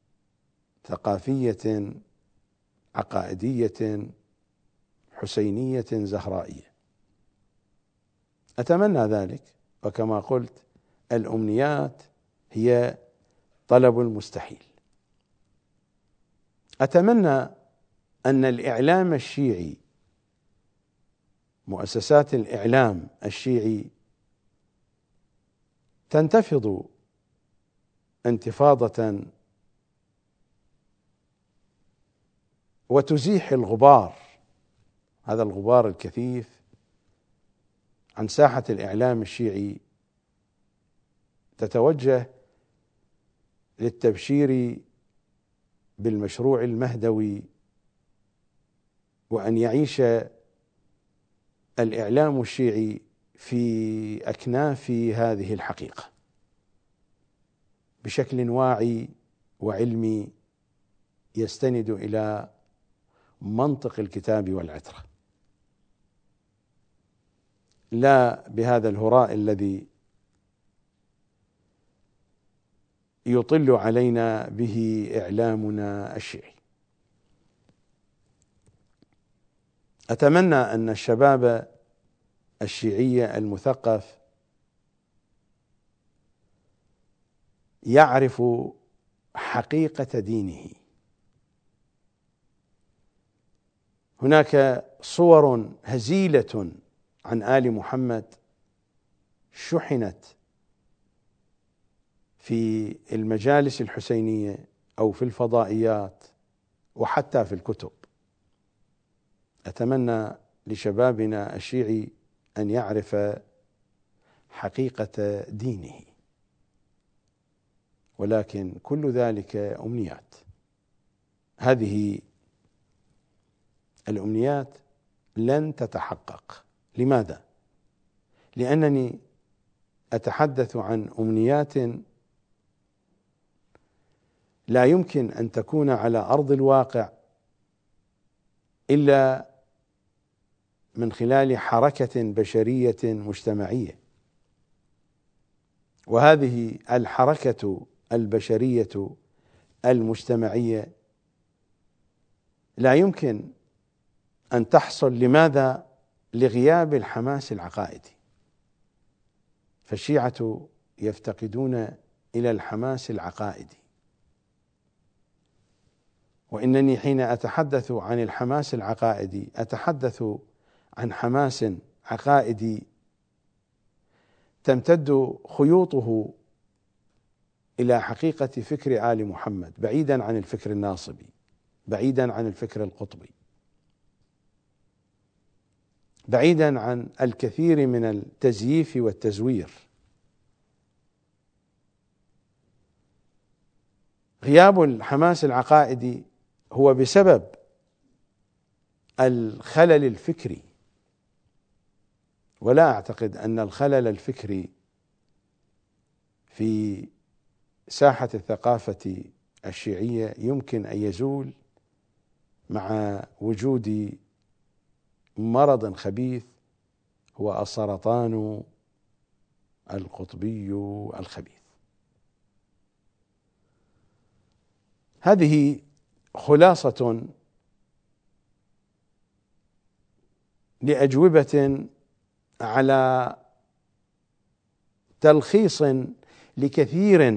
ثقافية عقائدية حسينية زهرائية. أتمنى ذلك، وكما قلت الأمنيات هي طلب المستحيل. أتمنى أن الإعلام الشيعي، مؤسسات الإعلام الشيعي تنتفض انتفاضة وتزيح الغبار، هذا الغبار الكثيف، عن ساحة الإعلام الشيعي، تتوجه للتبشير بالمشروع المهدوي، وأن يعيش الإعلام الشيعي في أكناف هذه الحقيقة بشكل واعي وعلمي يستند إلى منطق الكتاب والعترة، لا بهذا الهراء الذي يطل علينا به إعلامنا الشيعي. أتمنى أن الشباب الشيعي المثقف يعرف حقيقة دينه. هناك صور هزيلة عن آل محمد شحنت في المجالس الحسينية أو في الفضائيات وحتى في الكتب. أتمنى لشبابنا الشيعي أن يعرف حقيقة دينه، ولكن كل ذلك أمنيات. هذه الأمنيات لن تتحقق. لماذا؟ لأنني أتحدث عن أمنيات لا يمكن أن تكون على أرض الواقع إلا من خلال حركة بشرية مجتمعية، وهذه الحركة البشرية المجتمعية لا يمكن أن تحصل. لماذا؟ لغياب الحماس العقائدي، فالشيعة يفتقدون إلى الحماس العقائدي، وإنني حين أتحدث عن الحماس العقائدي أتحدث عن حماس عقائدي تمتد خيوطه إلى حقيقة فكر آل محمد، بعيدا عن الفكر الناصبي، بعيدا عن الفكر القطبي، بعيدا عن الكثير من التزييف والتزوير. غياب الحماس العقائدي هو بسبب الخلل الفكري، ولا أعتقد أن الخلل الفكري في ساحة الثقافة الشيعية يمكن أن يزول مع وجود مرض خبيث هو السرطان القطبي الخبيث. هذه خلاصة لأجوبة على تلخيص لكثير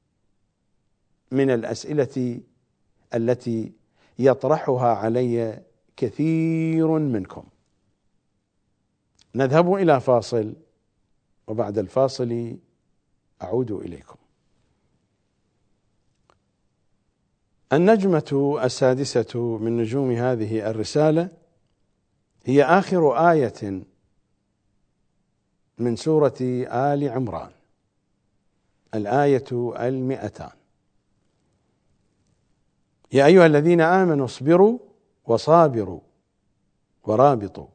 من الأسئلة التي يطرحها علي كثير منكم. نذهب إلى فاصل، وبعد الفاصل أعود إليكم. النجمة السادسة من نجوم هذه الرسالة هي آخر آية من سورة آل عمران، الآية 200: يا أيها الذين آمنوا اصبروا وصابروا ورابطوا.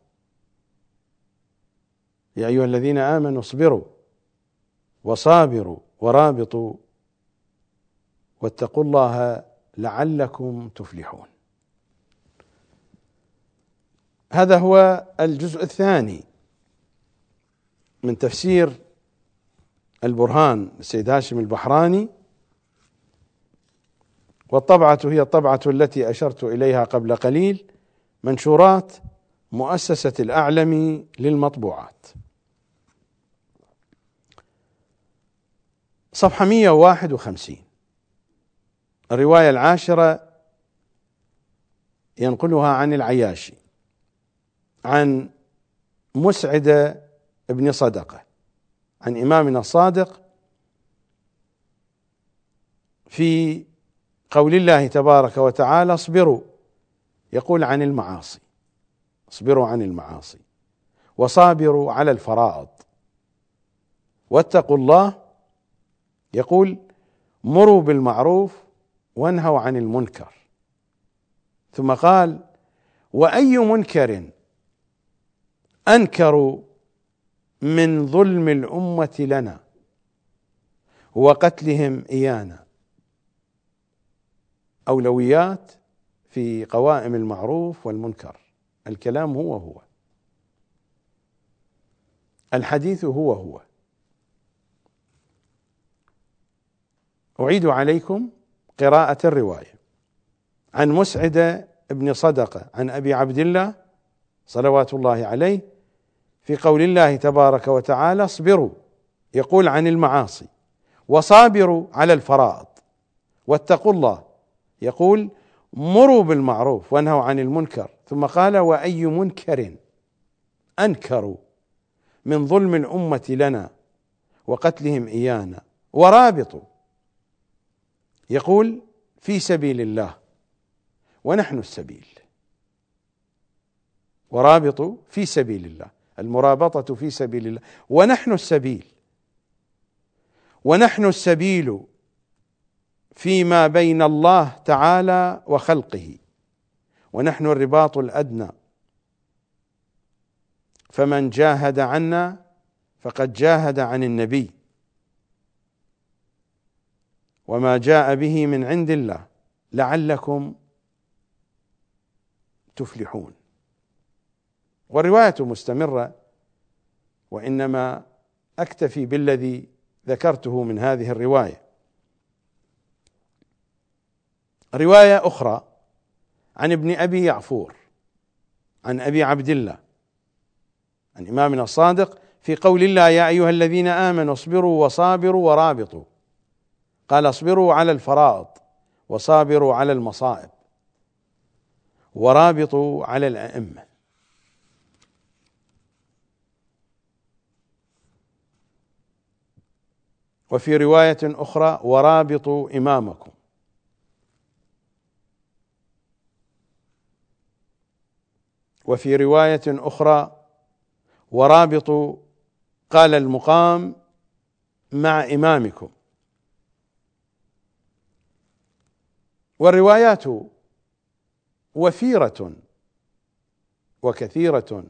يا أيها الذين آمنوا اصبروا وصابروا ورابطوا واتقوا الله لعلكم تفلحون. هذا هو الجزء الثاني من تفسير البرهان السيد هاشم البحراني، والطبعة هي الطبعة التي أشرت إليها قبل قليل، منشورات مؤسسة الأعلم للمطبوعات، صفحة 151. الرواية العاشرة ينقلها عن العياشي عن مسعد ابن صدقة عن إمامنا الصادق في قول الله تبارك وتعالى: اصبروا، يقول عن المعاصي، اصبروا عن المعاصي، وصابروا على الفرائض، واتقوا الله، يقول مروا بالمعروف وانهوا عن المنكر. ثم قال: وأي منكر أنكر من ظلم الأمة لنا وقتلهم إيانا. أولويات في قوائم المعروف والمنكر، الكلام هو الحديث هو. أعيد عليكم قراءة الرواية عن مسعد ابن صدقة عن أبي عبد الله صلوات الله عليه في قول الله تبارك وتعالى: اصبروا، يقول عن المعاصي، وصابروا على الفرائض، واتقوا الله، يقول مروا بالمعروف وانهوا عن المنكر. ثم قال: وأي منكر أنكروا من ظلم الأمة لنا وقتلهم إيانا، ورابطوا، يقول في سبيل الله ونحن السبيل. ورابطوا في سبيل الله، المرابطة في سبيل الله، ونحن السبيل. ونحن السبيل فيما بين الله تعالى وخلقه، ونحن الرباط الأدنى، فمن جاهد عنا فقد جاهد عن النبي، وما جاء به من عند الله لعلكم تفلحون. والرواية مستمرة، وإنما أكتفي بالذي ذكرته من هذه الرواية. رواية أخرى عن ابن أبي يعفور عن أبي عبد الله عن إمامنا الصادق في قول الله: يا أيها الذين آمنوا اصبروا وصابروا ورابطوا. قال: اصبروا على الفرائض، وصابروا على المصائب، ورابطوا على الأئمة. وفي رواية أخرى: ورابطوا إمامكم. وفي رواية أخرى: ورابطوا، قال المقام مع إمامكم. والروايات وفيرة وكثيرة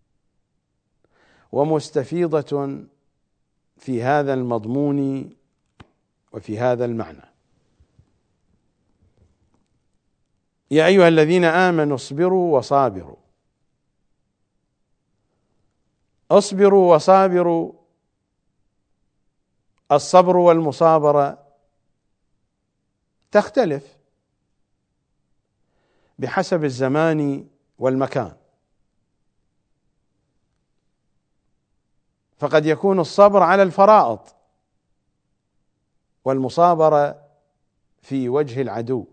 ومستفيضة في هذا المضمون وفي هذا المعنى. يا أيها الذين آمنوا اصبروا وصابروا. اصبروا وصابروا، الصبر والمصابرة تختلف بحسب الزمان والمكان، فقد يكون الصبر على الفرائض والمصابرة في وجه العدو،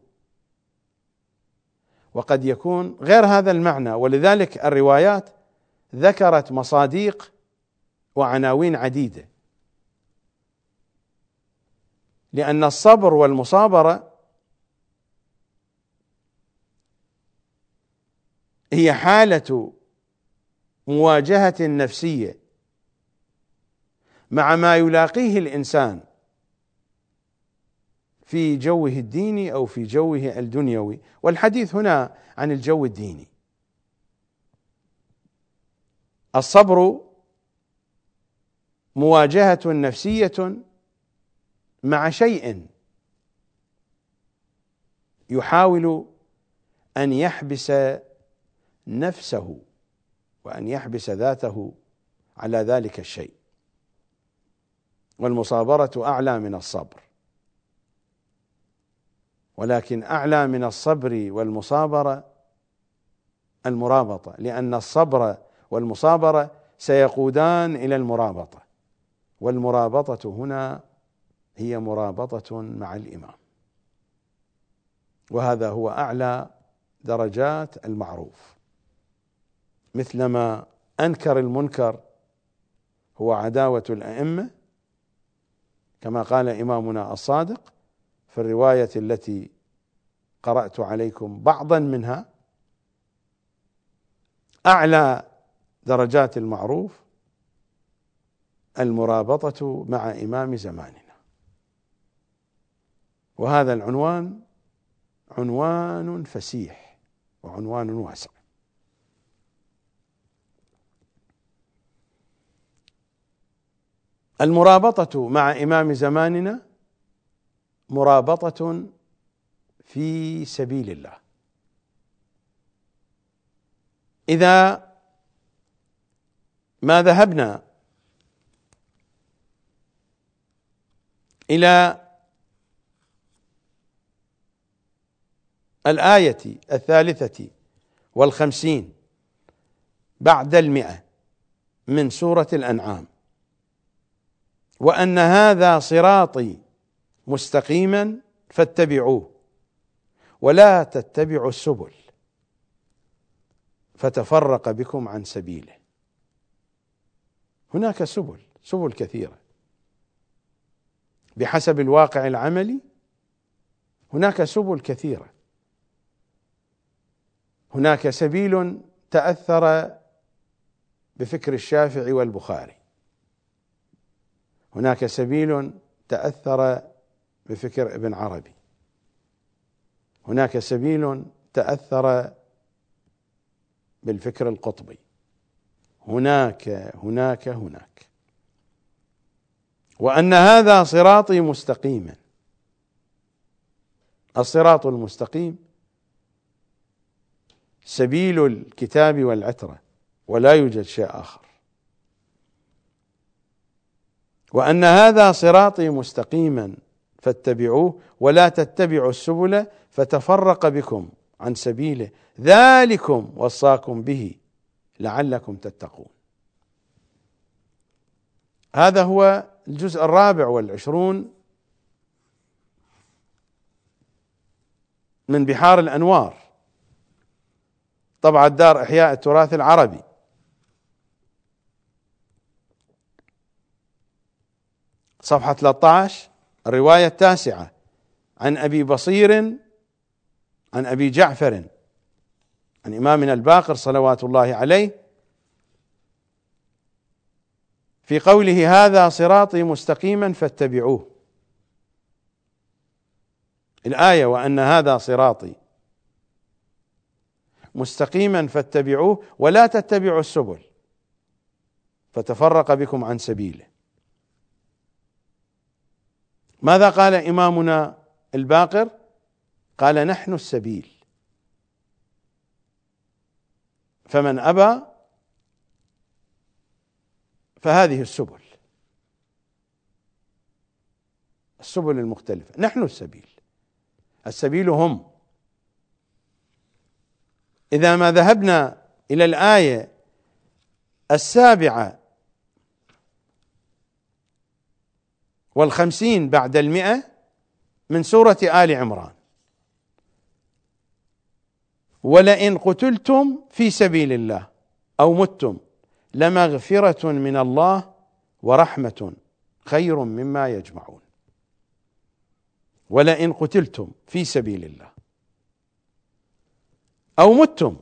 وقد يكون غير هذا المعنى. ولذلك الروايات ذكرت مصاديق وعناوين عديدة، لأن الصبر والمصابرة هي حالة مواجهة نفسية مع ما يلاقيه الإنسان في جوه الديني أو في جوه الدنيوي، والحديث هنا عن الجو الديني. الصبر مواجهة نفسية مع شيء يحاول أن يحبس نفسه وأن يحبس ذاته على ذلك الشيء، والمصابرة أعلى من الصبر، ولكن أعلى من الصبر والمصابرة المرابطة، لأن الصبر والمصابرة سيقودان إلى المرابطة، والمرابطة هنا هي مرابطة مع الإمام، وهذا هو أعلى درجات المعروف. مثلما أنكر المنكر هو عداوة الأئمة، كما قال إمامنا الصادق في الرواية التي قرأت عليكم بعضا منها: أعلى درجات المعروف المرابطة مع إمام زماننا. وهذا العنوان عنوان فسيح وعنوان واسع. المرابطة مع إمام زماننا مرابطة في سبيل الله. إذا ما ذهبنا إلى الآية 53 بعد 100 من سورة الأنعام: وأن هذا صراطي مستقيما فاتبعوه ولا تتبعوا السبل فتفرق بكم عن سبيله. هناك سبل كثيرة بحسب الواقع العملي، هناك سبل كثيرة. هناك سبيل تأثر بفكر الشافعي والبخاري، هناك سبيل تأثر بفكر ابن عربي، هناك سبيل تأثر بالفكر القطبي، هناك. وأن هذا صراطي مستقيما. الصراط المستقيم سبيل الكتاب والعترة، ولا يوجد شيء آخر. وأن هذا صراطي مستقيما فاتبعوه ولا تتبعوا السبل فتفرق بكم عن سبيله ذلكم وصاكم به لعلكم تتقون. هذا هو الجزء 24 من بحار الأنوار، طبعة دار إحياء التراث العربي، صفحة 13، الرواية 9 عن أبي بصير عن أبي جعفر عن إمامنا الباقر صلوات الله عليه في قوله: هذا صراطي مستقيما فاتبعوه. الآية وأن هذا صراطي مستقيما فاتبعوه ولا تتبعوا السبل فتفرق بكم عن سبيله. ماذا قال إمامنا الباقر؟ قال نحن السبيل، فمن أبى فهذه السبل المختلفة، نحن السبيل، السبيل هم. إذا ما ذهبنا إلى الآية 57 بعد 100 من سورة آل عمران: ولئن قتلتم في سبيل الله أو متم لمغفرة من الله ورحمة خير مما يجمعون. ولئن قتلتم في سبيل الله أو متم،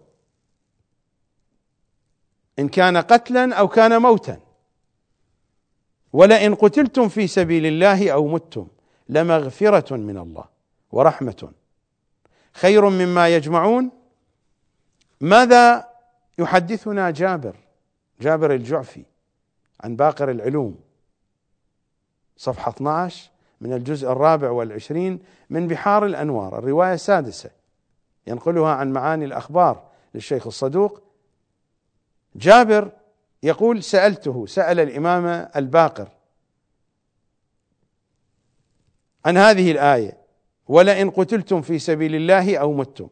إن كان قتلا أو كان موتا، ولئن قتلتم في سبيل الله أو متم لمغفرة من الله ورحمة خير مما يجمعون. ماذا يحدثنا جابر الجعفي عن باقر العلوم، صفحة 12 من الجزء 24 من بحار الأنوار، الرواية 6 ينقلها عن معاني الأخبار للشيخ الصدوق. جابر يقول: سأل الإمام الباقر عن هذه الآية: ولئن قتلتم في سبيل الله أو متم.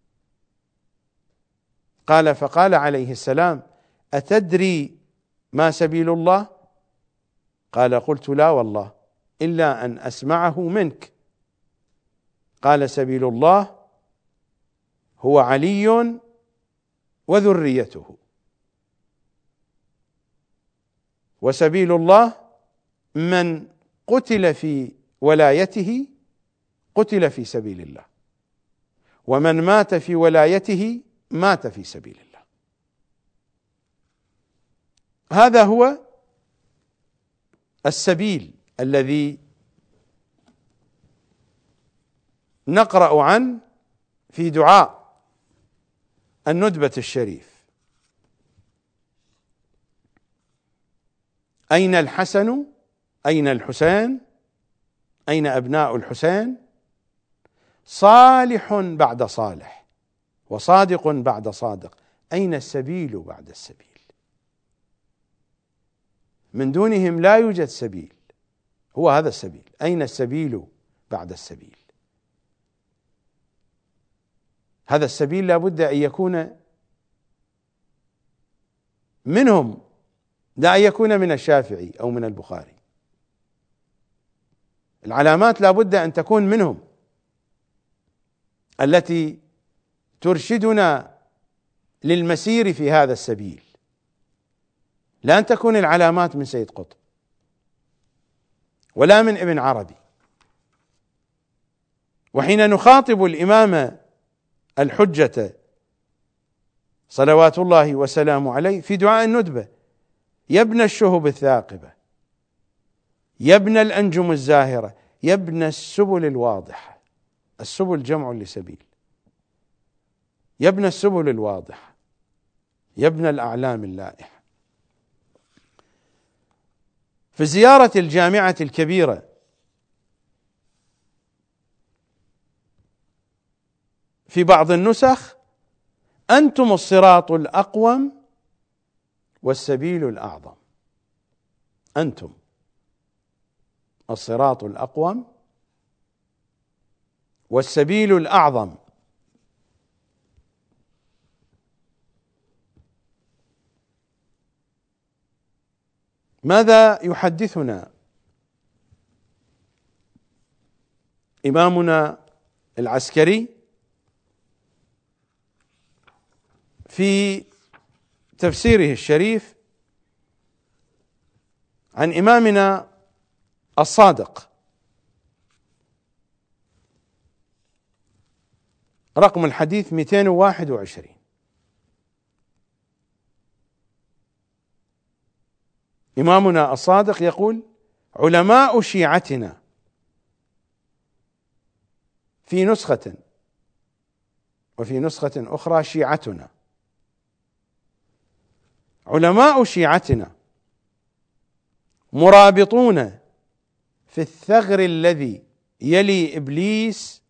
فقال عليه السلام: أتدري ما سبيل الله؟ قال: قلت لا والله إلا أن أسمعه منك. قال: سبيل الله هو علي وذريته، وسبيل الله من قتل في ولايته قتل في سبيل الله، ومن مات في ولايته مات في سبيل الله. هذا هو السبيل الذي نقرأ عنه في دعاء الندبة الشريف: أين الحسن؟ أين الحسين؟ أين أبناء الحسين؟ صالح بعد صالح وصادق بعد صادق، أين السبيل بعد السبيل؟ من دونهم لا يوجد سبيل، هو هذا السبيل. أين السبيل بعد السبيل؟ هذا السبيل لا بد أن يكون منهم، لا أن يكون من الشافعي أو من البخاري. العلامات لا بد أن تكون منهم التي ترشدنا للمسير في هذا السبيل، لا أن تكون العلامات من سيد قطب ولا من ابن عربي. وحين نخاطب الإمام الحجة صلوات الله وسلامه عليه في دعاء الندبة: يا ابن الشهب الثاقبة، يا ابن الأنجم الزاهرة، يا ابن السبل الواضحة. السبل جمع لسبيل. يا ابن السبل الواضحة، يا ابن الأعلام اللائحة. في زيارة الجامعة الكبيرة في بعض النسخ: أنتم الصراط الأقوم والسبيل الأعظم. أنتم الصراط الأقوم والسبيل الأعظم. ماذا يحدثنا إمامنا العسكري في تفسيره الشريف عن إمامنا الصادق؟ رقم الحديث 221. إمامنا الصادق يقول: علماء شيعتنا في نسخة، وفي نسخة أخرى شيعتنا. علماء شيعتنا مرابطون في الثغر الذي يلي إبليس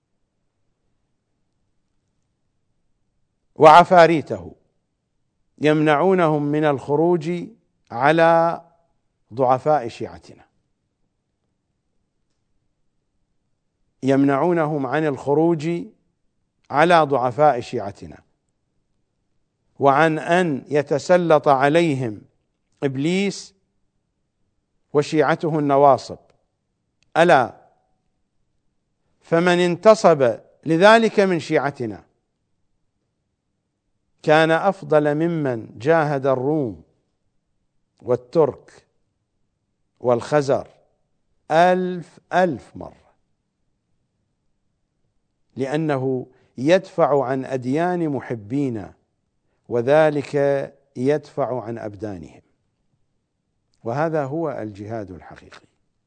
وعفاريته، يمنعونهم من الخروج على ضعفاء شيعتنا، يمنعونهم عن الخروج على ضعفاء شيعتنا، وعن أن يتسلط عليهم إبليس وشيعته النواصب. ألا فمن انتصب لذلك من شيعتنا كان أفضل ممن جاهد الروم والترك والخزر 1000 مرة، لأنه يدفع عن أديان محبين، وذلك يدفع عن أبدانهم، وهذا هو الجهاد الحقيقي.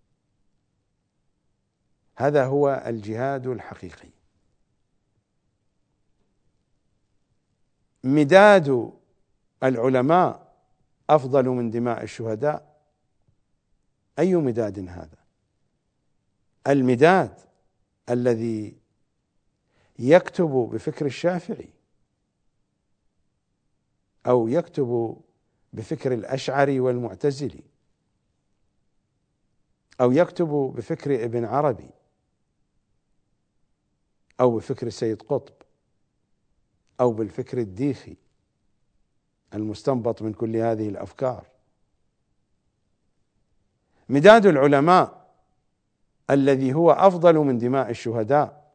هذا هو الجهاد الحقيقي. مداد العلماء أفضل من دماء الشهداء. أي مداد هذا؟ المداد الذي يكتب بفكر الشافعي، أو يكتب بفكر الأشعري والمعتزلي، أو يكتب بفكر ابن عربي، أو بفكر سيد قطب، أو بالفكر الديخي المستنبط من كل هذه الأفكار. مداد العلماء الذي هو أفضل من دماء الشهداء.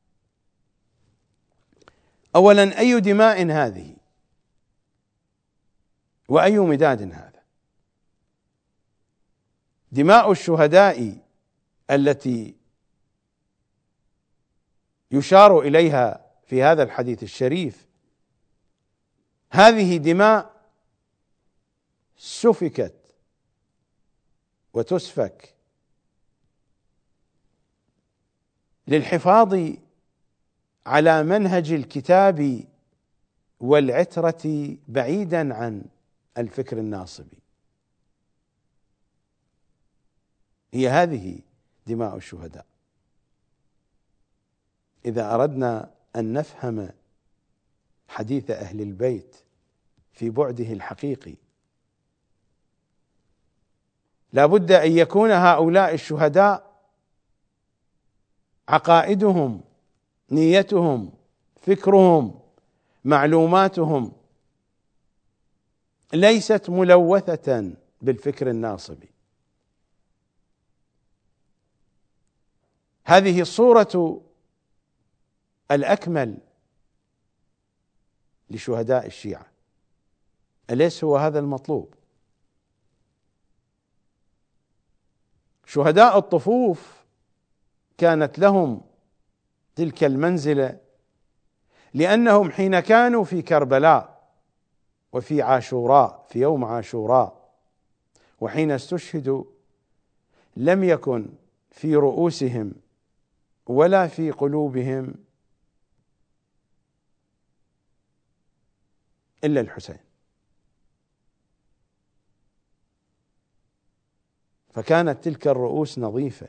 أولا، أي دماء هذه؟ وأي مداد هذا؟ دماء الشهداء التي يشار إليها في هذا الحديث الشريف، هذه دماء سفكت وتسفك للحفاظ على منهج الكتاب والعترة بعيدا عن الفكر الناصبي. هي هذه دماء الشهداء. إذا أردنا أن نفهم حديث أهل البيت في بعده الحقيقي، لا بد أن يكون هؤلاء الشهداء عقائدهم، نيتهم، فكرهم، معلوماتهم ليست ملوثة بالفكر الناصبي. هذه الصورة الأكمل لشهداء الشيعة. أليس هو هذا المطلوب؟ شهداء الطفوف كانت لهم تلك المنزلة لأنهم حين كانوا في كربلاء وفي عاشوراء، في يوم عاشوراء، وحين استشهدوا، لم يكن في رؤوسهم ولا في قلوبهم إلا الحسين، فكانت تلك الرؤوس نظيفة،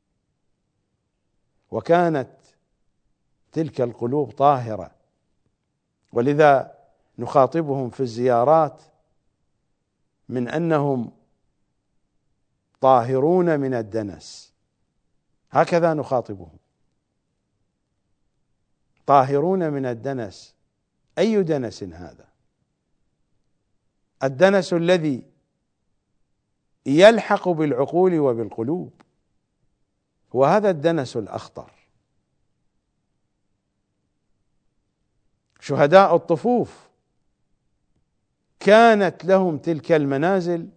وكانت تلك القلوب طاهرة، ولذا نخاطبهم في الزيارات من أنهم طاهرون من الدنس، هكذا نخاطبهم، طاهرون من الدنس. أي دنس هذا؟ الدنس الذي يلحق بالعقول وبالقلوب، وهذا الدنس الأخطر. شهداء الطفوف كانت لهم تلك المنازل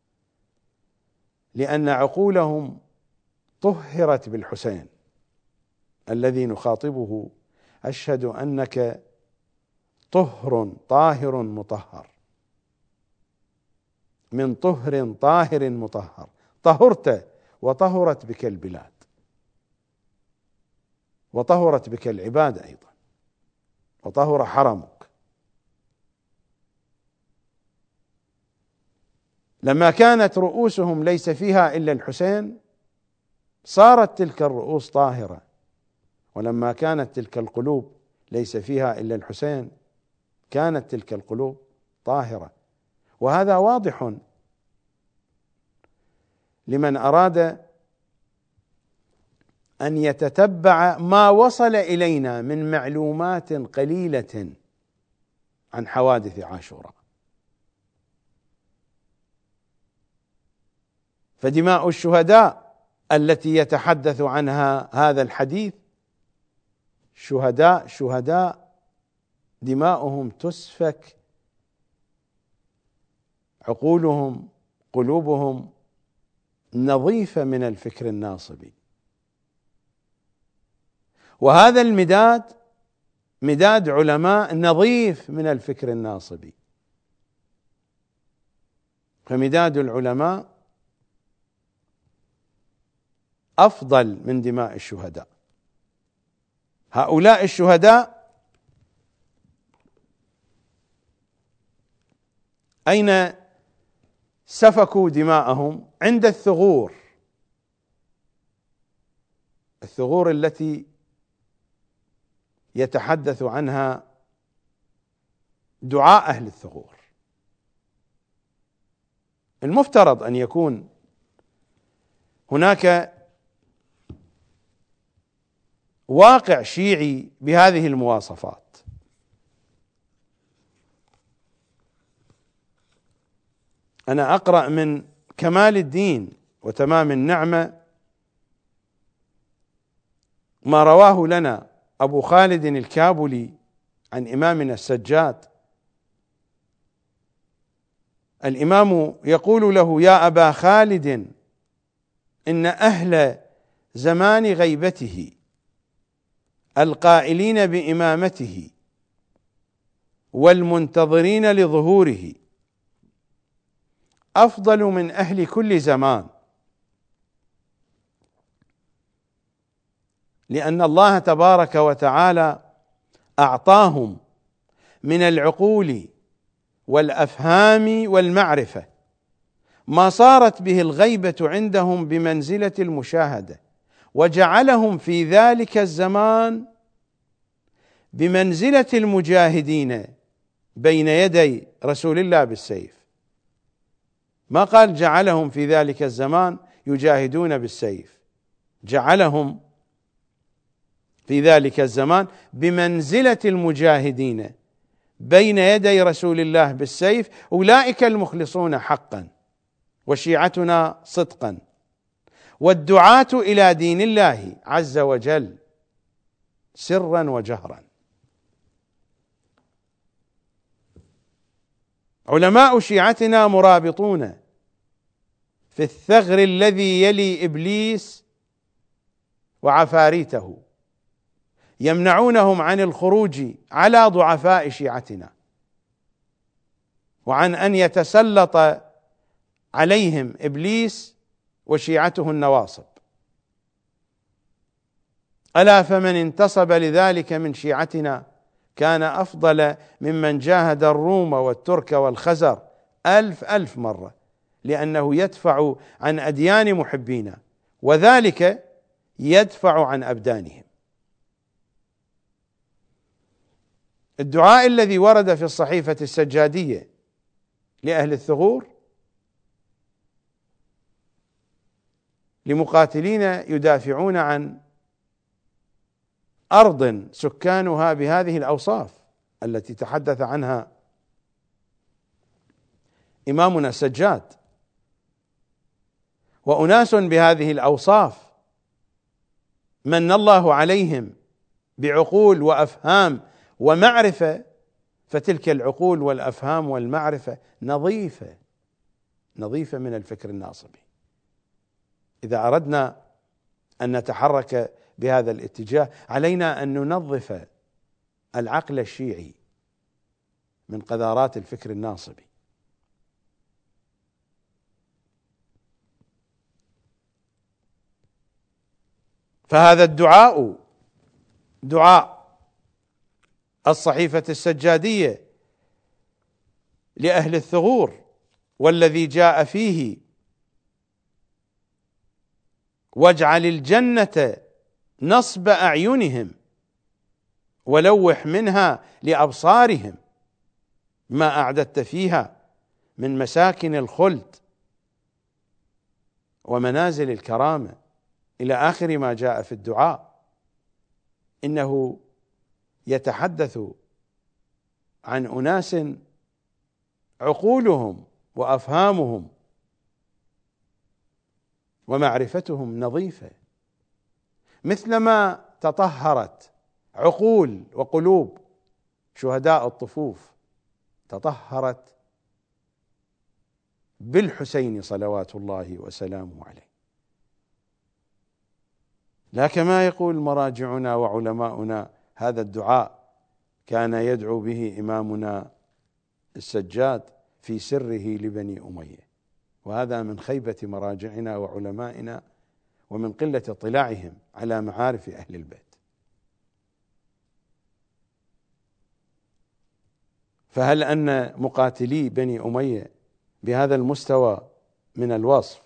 لأن عقولهم طهرت بالحسين الذي نخاطبه: أشهد أنك طهر طاهر مطهر، من طهر طاهر مطهر، طهرت وطهرت بك البلاد. وطهرت بك العبادة أيضا، وطهر حرمك. لما كانت رؤوسهم ليس فيها إلا الحسين صارت تلك الرؤوس طاهرة، ولما كانت تلك القلوب ليس فيها إلا الحسين كانت تلك القلوب طاهرة. وهذا واضح لمن أراد أن يتتبع ما وصل إلينا من معلومات قليلة عن حوادث عاشوراء. فدماء الشهداء التي يتحدث عنها هذا الحديث شهداء دماؤهم تسفك، عقولهم قلوبهم نظيفة من الفكر الناصبي. وهذا المداد مداد علماء نظيف من الفكر الناصبي، فمداد العلماء أفضل من دماء الشهداء. هؤلاء الشهداء أين سفكوا دماءهم؟ عند الثغور التي يتحدث عنها دعاء أهل الثغور. المفترض أن يكون هناك واقع شيعي بهذه المواصفات. أنا أقرأ من كمال الدين وتمام النعمة ما رواه لنا أبو خالد الكابلي عن إمامنا السجاد. الإمام يقول له: يا أبا خالد، إن أهل زمان غيبته القائلين بإمامته والمنتظرين لظهوره أفضل من أهل كل زمان، لأن الله تبارك وتعالى أعطاهم من العقول والأفهام والمعرفة ما صارت به الغيبة عندهم بمنزلة المشاهدة، وجعلهم في ذلك الزمان بمنزلة المجاهدين بين يدي رسول الله بالسيف. ما قال جعلهم في ذلك الزمان يجاهدون بالسيف، جعلهم في ذلك الزمان بمنزلة المجاهدين بين يدي رسول الله بالسيف. أولئك المخلصون حقا وشيعتنا صدقا، والدعاة إلى دين الله عز وجل سرا وجهرا. علماء شيعتنا مرابطون في الثغر الذي يلي إبليس وعفاريته، يمنعونهم عن الخروج على ضعفاء شيعتنا وعن أن يتسلط عليهم إبليس وشيعته النواصب. ألا فمن انتصب لذلك من شيعتنا كان أفضل ممن جاهد الروم والترك والخزر 1000 مرة، لأنه يدفع عن أديان محبينا، وذلك يدفع عن أبدانهم. الدعاء الذي ورد في الصحيفة السجادية لأهل الثغور لمقاتلين يدافعون عن أرض سكانها بهذه الأوصاف التي تحدث عنها إمامنا السجاد، وأناس بهذه الأوصاف من الله عليهم بعقول وأفهام ومعرفة، فتلك العقول والأفهام والمعرفة نظيفة من الفكر الناصبي. إذا أردنا أن نتحرك بهذا الاتجاه علينا أن ننظف العقل الشيعي من قذارات الفكر الناصبي. فهذا الدعاء دعاء الصحيفة السجادية لأهل الثغور، والذي جاء فيه: واجعل الجنة نصب أعينهم ولوح منها لأبصارهم ما أعددت فيها من مساكن الخلد ومنازل الكرامة، إلى آخر ما جاء في الدعاء. إنه يتحدث عن أناس عقولهم وأفهامهم ومعرفتهم نظيفة، مثلما تطهرت عقول وقلوب شهداء الطفوف تطهرت بالحسين صلوات الله وسلامه عليه. لا كما يقول مراجعنا وعلماؤنا هذا الدعاء كان يدعو به إمامنا السجاد في سره لبني أمية، وهذا من خيبة مراجعنا وعلمائنا ومن قلة اطلاعهم على معارف أهل البيت. فهل أن مقاتلي بني أمية بهذا المستوى من الوصف؟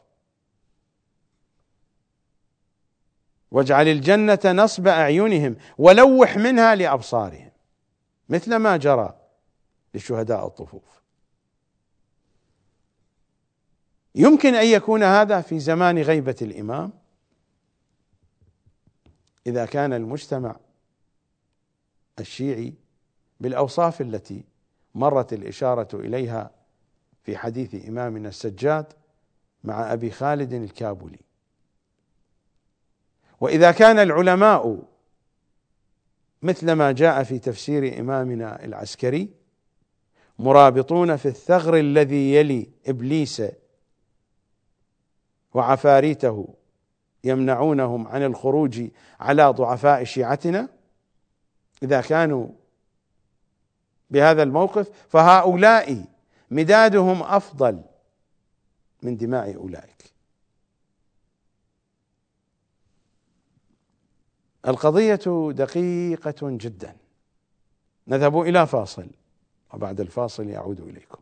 واجعل الجنة نصب أعينهم ولوح منها لأبصارهم، مثل ما جرى لشهداء الطفوف. يمكن أن يكون هذا في زمان غيبة الإمام، إذا كان المجتمع الشيعي بالأوصاف التي مرت الإشارة إليها في حديث إمامنا السجاد مع أبي خالد الكابولي. وإذا كان العلماء مثل ما جاء في تفسير إمامنا العسكري مرابطون في الثغر الذي يلي إبليس وعفاريته يمنعونهم عن الخروج على ضعفاء شيعتنا، إذا كانوا بهذا الموقف فهؤلاء مدادهم أفضل من دماء أولئك. القضية دقيقة جدا. نذهب إلى فاصل وبعد الفاصل يعود إليكم.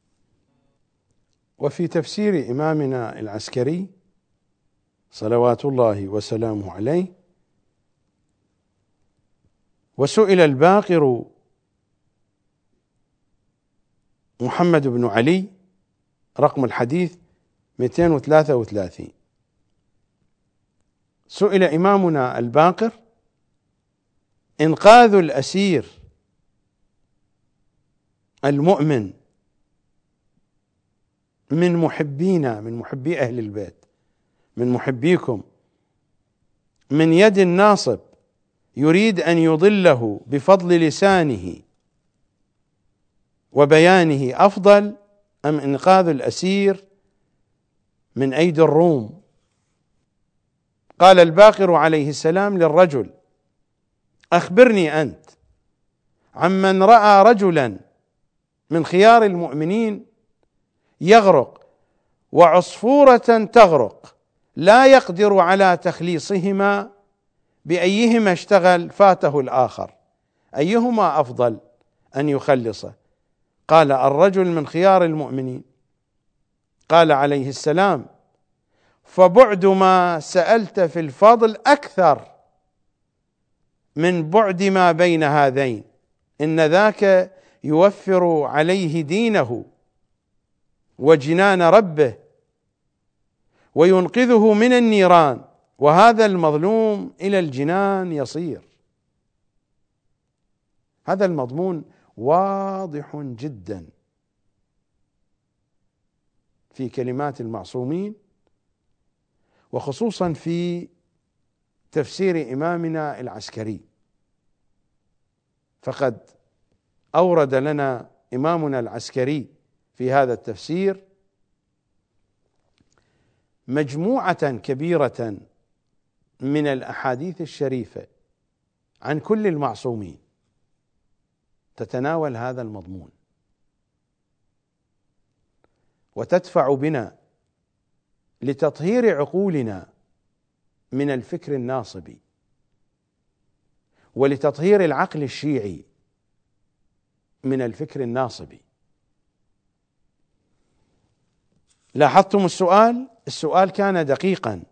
وفي تفسير إمامنا العسكري صلوات الله وسلامه عليه: وسئل الباقر محمد بن علي، رقم الحديث 233، سئل إمامنا الباقر: إنقاذ الأسير المؤمن من محبينا، من محبي أهل البيت، من محبيكم، من يد الناصب يريد أن يضله بفضل لسانه وبيانه، أفضل أم إنقاذ الأسير من أيدي الروم؟ قال الباقر عليه السلام للرجل: أخبرني أنت عمن رأى رجلا من خيار المؤمنين يغرق وعصفورة تغرق لا يقدر على تخليصهما، بأيهما اشتغل فاته الآخر، أيهما أفضل أن يخلصه؟ قال: الرجل من خيار المؤمنين. قال عليه السلام: فبعد ما سألت في الفضل أكثر من بعد ما بين هذين، إن ذاك يوفر عليه دينه وجنان ربه وينقذه من النيران، وهذا المظلوم إلى الجنان يصير. هذا المضمون واضح جدا في كلمات المعصومين، وخصوصا في تفسير إمامنا العسكري. فقد أورد لنا إمامنا العسكري في هذا التفسير مجموعة كبيرة من الأحاديث الشريفة عن كل المعصومين تتناول هذا المضمون، وتدفع بنا لتطهير عقولنا من الفكر الناصبي، ولتطهير العقل الشيعي من الفكر الناصبي. لاحظتم السؤال كان دقيقا.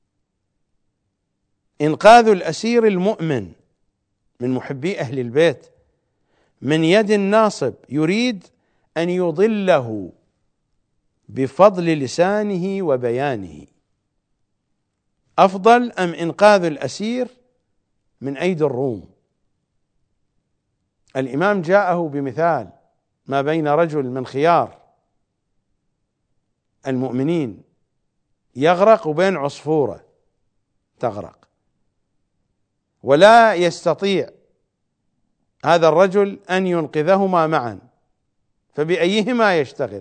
إنقاذ الأسير المؤمن من محبي أهل البيت من يد الناصب يريد أن يضله بفضل لسانه وبيانه أفضل أم إنقاذ الأسير من أيدي الروم؟ الإمام جاءه بمثال ما بين رجل من خيار المؤمنين يغرق وبين عصفورة تغرق، ولا يستطيع هذا الرجل أن ينقذهما معا، فبأيهما يشتغل؟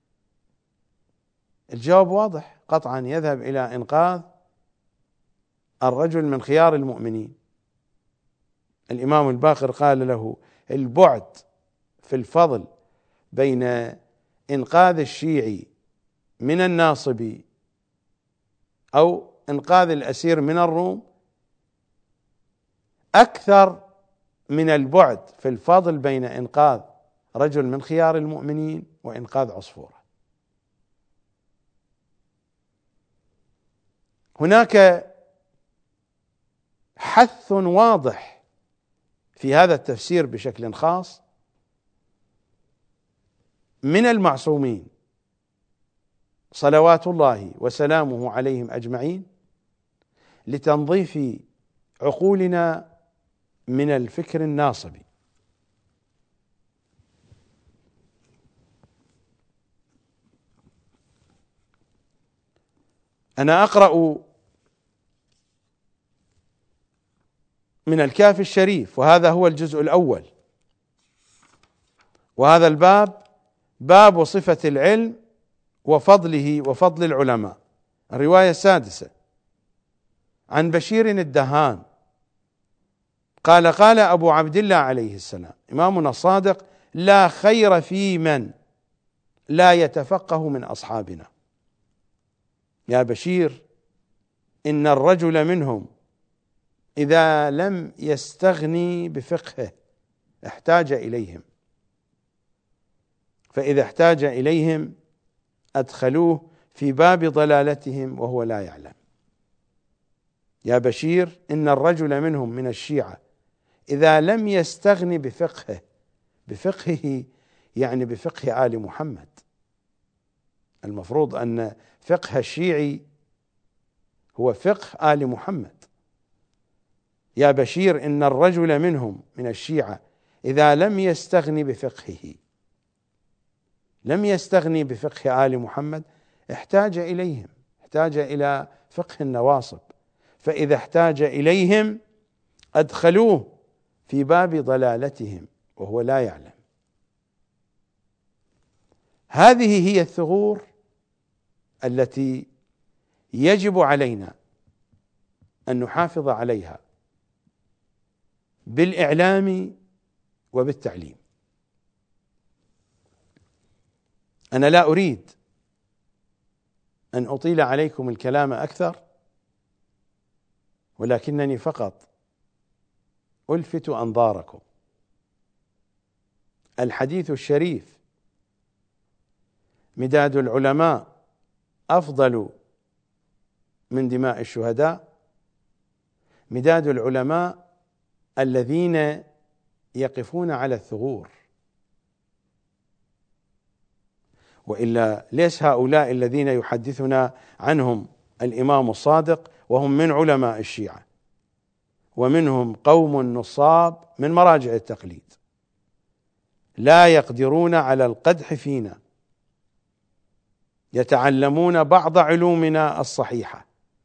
الجواب واضح قطعا، يذهب إلى إنقاذ الرجل من خيار المؤمنين. الإمام الباقر قال له: البعد في الفضل بين إنقاذ الشيعي من الناصبي أو إنقاذ الأسير من الروم أكثر من البعد في الفضل بين إنقاذ رجل من خيار المؤمنين وإنقاذ عصفورة. هناك حث واضح في هذا التفسير بشكل خاص من المعصومين صلوات الله وسلامه عليهم أجمعين لتنظيف عقولنا من الفكر الناصبي. أنا أقرأ من الكافي الشريف، وهذا هو الجزء الأول، وهذا الباب باب صفة العلم وفضله وفضل العلماء، الرواية السادسة، عن بشير الدهان قال: قال أبو عبد الله عليه السلام إمامنا الصادق: لا خير في من لا يتفقه من أصحابنا. يا بشير، إن الرجل منهم إذا لم يستغني بفقهه احتاج إليهم، فإذا احتاج إليهم أدخلوه في باب ضلالتهم وهو لا يعلم. يا بشير، إن الرجل منهم من الشيعة إذا لم يستغني بفقهه يعني بفقه آل محمد. المفروض أن فقه الشيعي هو فقه آل محمد. يا بشير، إن الرجل منهم من الشيعة إذا لم يستغني بفقهه، لم يستغني بفقه آل محمد، احتاج إليهم، احتاج إلى فقه النواصب، فإذا احتاج إليهم أدخلوه في باب ضلالتهم وهو لا يعلم. هذه هي الثغور التي يجب علينا أن نحافظ عليها بالإعلام وبالتعليم. أنا لا أريد أن أطيل عليكم الكلام أكثر، ولكنني فقط ألفت أنظاركم. الحديث الشريف: مداد العلماء أفضل من دماء الشهداء، مداد العلماء الذين يقفون على الثغور، وإلا ليس هؤلاء الذين يحدثنا عنهم الإمام الصادق وهم من علماء الشيعة، ومنهم قوم نصاب من مراجع التقليد لا يقدرون على القدح فينا، يتعلمون بعض علومنا الصحيحة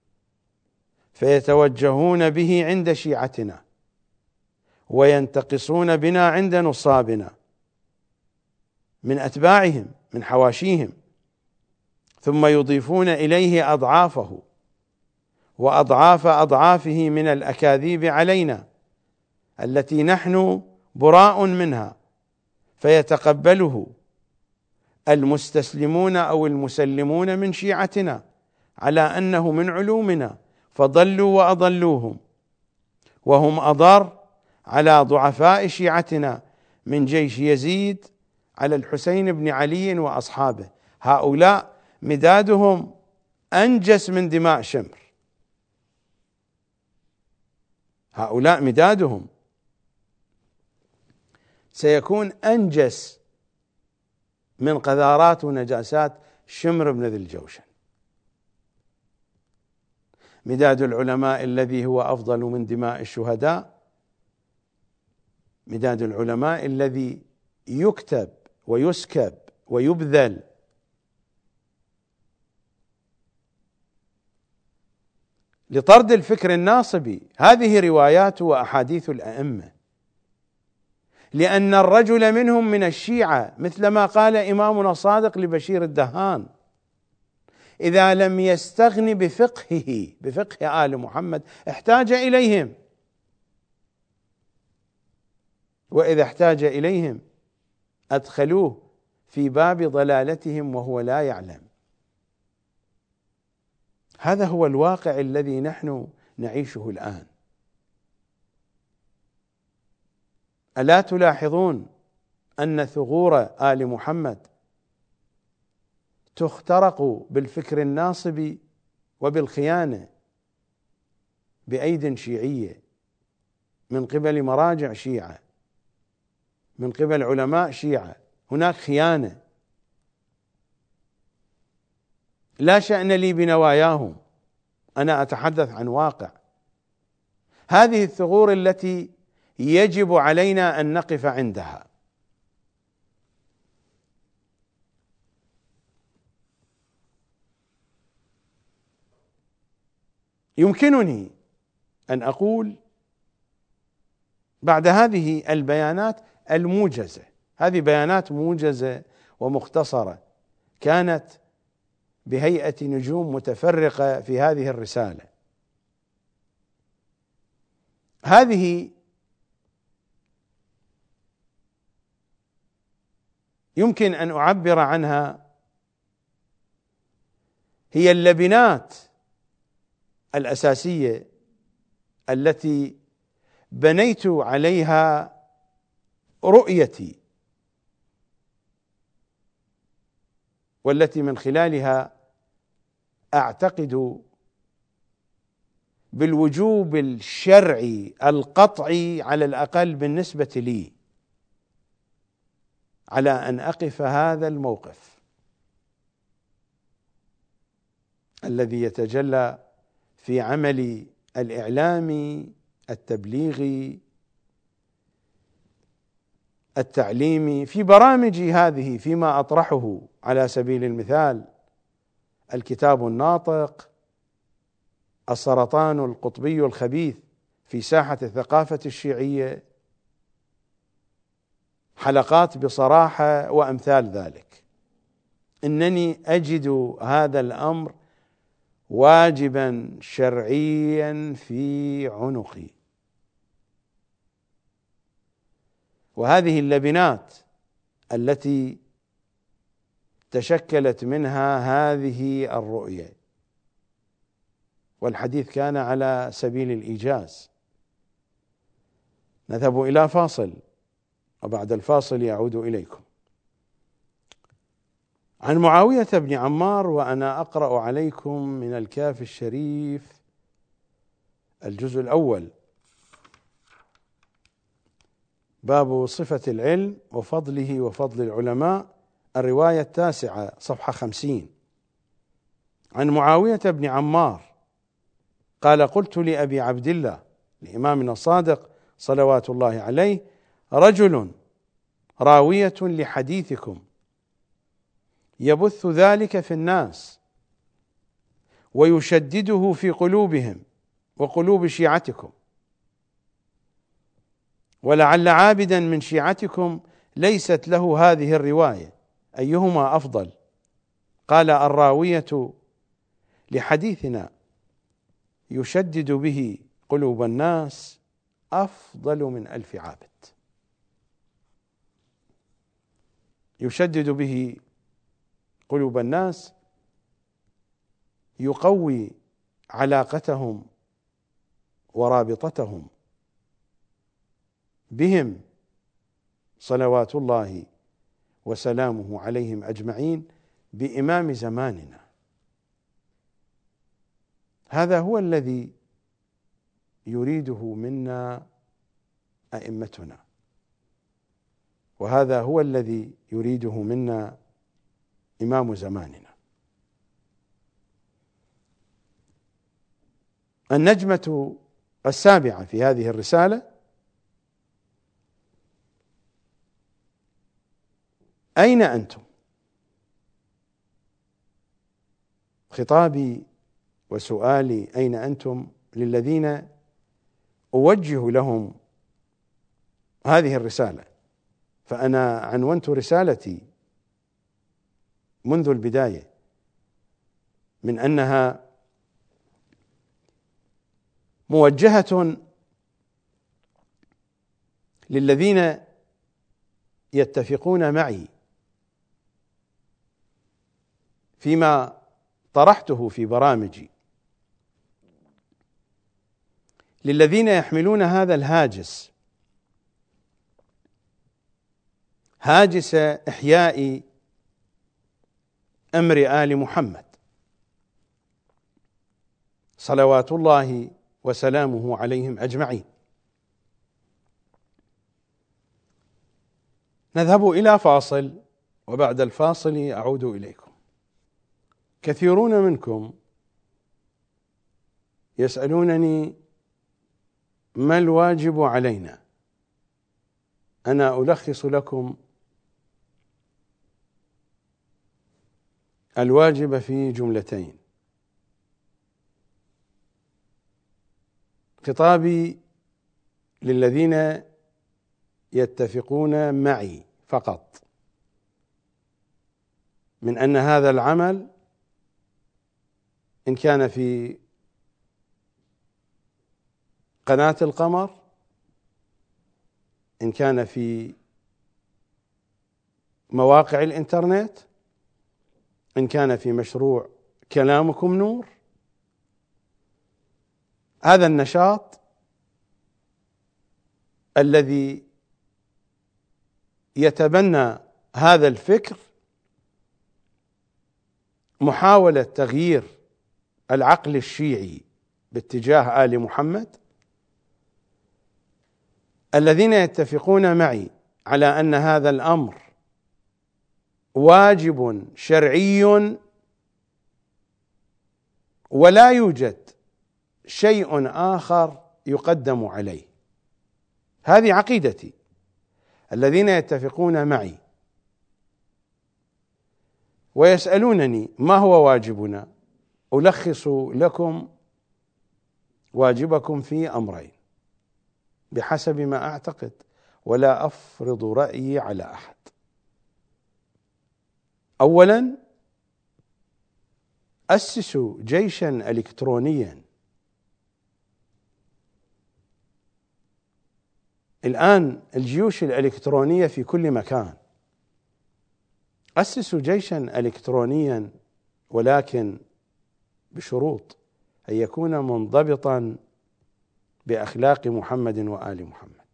فيتوجهون به عند شيعتنا وينتقصون بنا عند نصابنا من أتباعهم من حواشيهم، ثم يضيفون إليه أضعافه وأضعاف أضعافه من الأكاذيب علينا التي نحن براء منها، فيتقبله المستسلمون أو المسلمون من شيعتنا على أنه من علومنا، فضلوا وأضلوهم وهم أضر على ضعفاء شيعتنا من جيش يزيد على الحسين بن علي وأصحابه. هؤلاء مدادهم أنجس من دماء شمر، هؤلاء مدادهم سيكون أنجس من قذارات ونجاسات شمر بن ذي الجوشن. مداد العلماء الذي هو أفضل من دماء الشهداء، مداد العلماء الذي يكتب ويسكب ويبذل لطرد الفكر الناصبي. هذه روايات وأحاديث الأئمة، لأن الرجل منهم من الشيعة مثل ما قال إمامنا الصادق لبشير الدهان: إذا لم يستغن بفقهه، بفقه آل محمد، احتاج إليهم، وإذا احتاج إليهم أدخلوه في باب ضلالتهم وهو لا يعلم. هذا هو الواقع الذي نحن نعيشه الآن. ألا تلاحظون أن ثغور آل محمد تخترق بالفكر الناصب وبالخيانة بأيد شيعية، من قبل مراجع شيعة، من قبل علماء شيعة. هناك خيانة، لا شأن لي بنواياهم، أنا أتحدث عن واقع. هذه الثغور التي يجب علينا أن نقف عندها. يمكنني أن أقول بعد هذه البيانات الموجزة، هذه بيانات موجزة ومختصرة كانت بهيئة نجوم متفرقة في هذه الرسالة، هذه يمكن أن أعبر عنها هي اللبنات الأساسية التي بنيت عليها رؤيتي، والتي من خلالها أعتقد بالوجوب الشرعي القطعي على الأقل بالنسبة لي على أن أقف هذا الموقف الذي يتجلى في عملي الإعلامي التبليغي التعليمي، في برامجي هذه، فيما أطرحه. على سبيل المثال الكتاب الناطق، السرطان القطبي الخبيث في ساحة الثقافة الشيعية، حلقات بصراحة وأمثال ذلك. إنني أجد هذا الأمر واجبا شرعيا في عنقي، وهذه اللبنات التي تشكلت منها هذه الرؤية، والحديث كان على سبيل الإيجاز. نذهب إلى فاصل، وبعد الفاصل يعود إليكم. عن معاوية بن عمار، وأنا أقرأ عليكم من الكاف الشريف الجزء الأول، باب صفة العلم وفضله وفضل العلماء، الرواية 9 صفحة 50. عن معاوية بن عمار قال: قلت لأبي عبد الله، لإمامنا الصادق صلوات الله عليه: رجل راوية لحديثكم يبث ذلك في الناس ويشدده في قلوبهم وقلوب شيعتكم، ولعل عابدا من شيعتكم ليست له هذه الرواية، أيهما أفضل؟ قال: الراوية لحديثنا يشدد به قلوب الناس أفضل من 1000 عابد. يشدد به قلوب الناس، يقوي علاقتهم ورابطتهم بهم صلوات الله وسلامه عليهم أجمعين بإمام زماننا. هذا هو الذي يريده منا أئمتنا، وهذا هو الذي يريده منا إمام زماننا. النجمة السابعة في هذه الرسالة: أين أنتم؟ خطابي وسؤالي أين أنتم للذين أوجه لهم هذه الرسالة. فأنا عنونت رسالتي منذ البداية من أنها موجهة للذين يتفقون معي فيما طرحته في برامجي، للذين يحملون هذا الهاجس، هاجس إحياء أمر آل محمد صلوات الله وسلامه عليهم أجمعين. نذهب إلى فاصل، وبعد الفاصل أعود إليكم. كثيرون منكم يسألونني ما الواجب علينا؟ أنا ألخص لكم الواجب في جملتين. خطابي للذين يتفقون معي فقط من أن هذا العمل إن كان في قناة القمر، إن كان في مواقع الإنترنت، إن كان في مشروع كلامكم نور، هذا النشاط الذي يتبنى هذا الفكر، محاولة تغيير العقل الشيعي باتجاه آل محمد، الذين يتفقون معي على أن هذا الأمر واجب شرعي ولا يوجد شيء آخر يقدم عليه. هذه عقيدتي. الذين يتفقون معي ويسألونني ما هو واجبنا، ألخص لكم واجبكم في أمرين بحسب ما أعتقد، ولا أفرض رأيي على أحد. أولا، أسسوا جيشا إلكترونيا. الآن الجيوش الإلكترونية في كل مكان. أسسوا جيشا إلكترونيا، ولكن بشروط: أن يكون منضبطا بأخلاق محمد وآل محمد،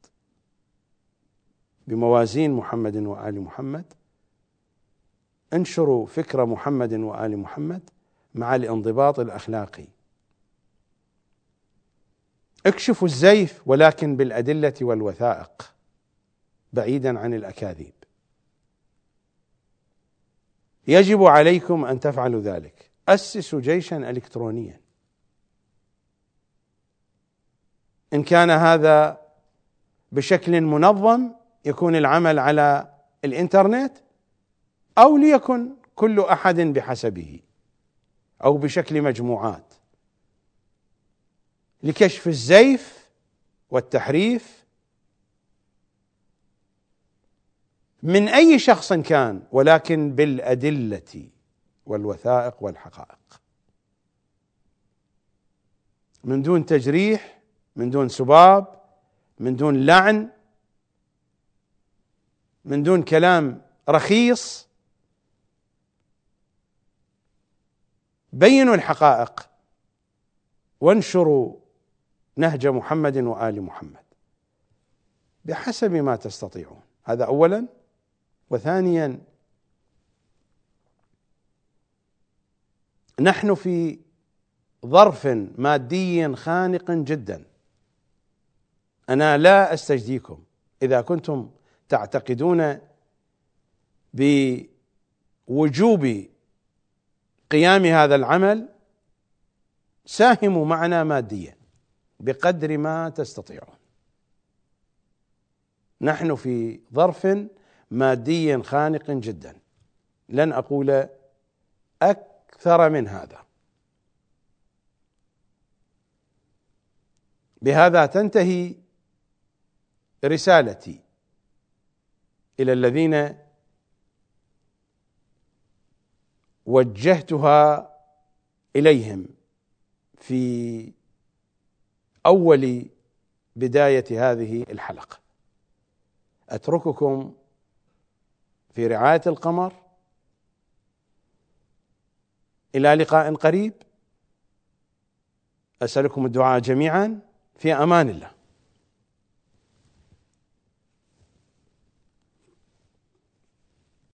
بموازين محمد وآل محمد. انشروا فكر محمد وآل محمد مع الانضباط الأخلاقي. اكشفوا الزيف ولكن بالأدلة والوثائق، بعيدا عن الأكاذيب. يجب عليكم أن تفعلوا ذلك. أسسوا جيشا إلكترونيا. إن كان هذا بشكل منظم يكون العمل على الإنترنت، أو ليكن كل أحد بحسبه، أو بشكل مجموعات، لكشف الزيف والتحريف من أي شخص كان، ولكن بالأدلة والوثائق والحقائق، من دون تجريح، من دون سباب، من دون لعن، من دون كلام رخيص. بينوا الحقائق وانشروا نهج محمد وآل محمد. بحسب ما تستطيعون. هذا أولا. وثانيا، نحن في ظرف مادي خانق جدا. أنا لا أستجديكم إذا كنتم تعتقدون بوجوب قيام هذا العمل، ساهموا معنا ماديا بقدر ما تستطيعون. نحن في ظرف مادي خانق جدا، لن أقول أكثر من هذا. بهذا تنتهي رسالتي إلى الذين وجهتها إليهم في أول بداية هذه الحلقة. أترككم في رعاية القمر، إلى لقاء قريب. أسألكم الدعاء جميعا، في أمان الله.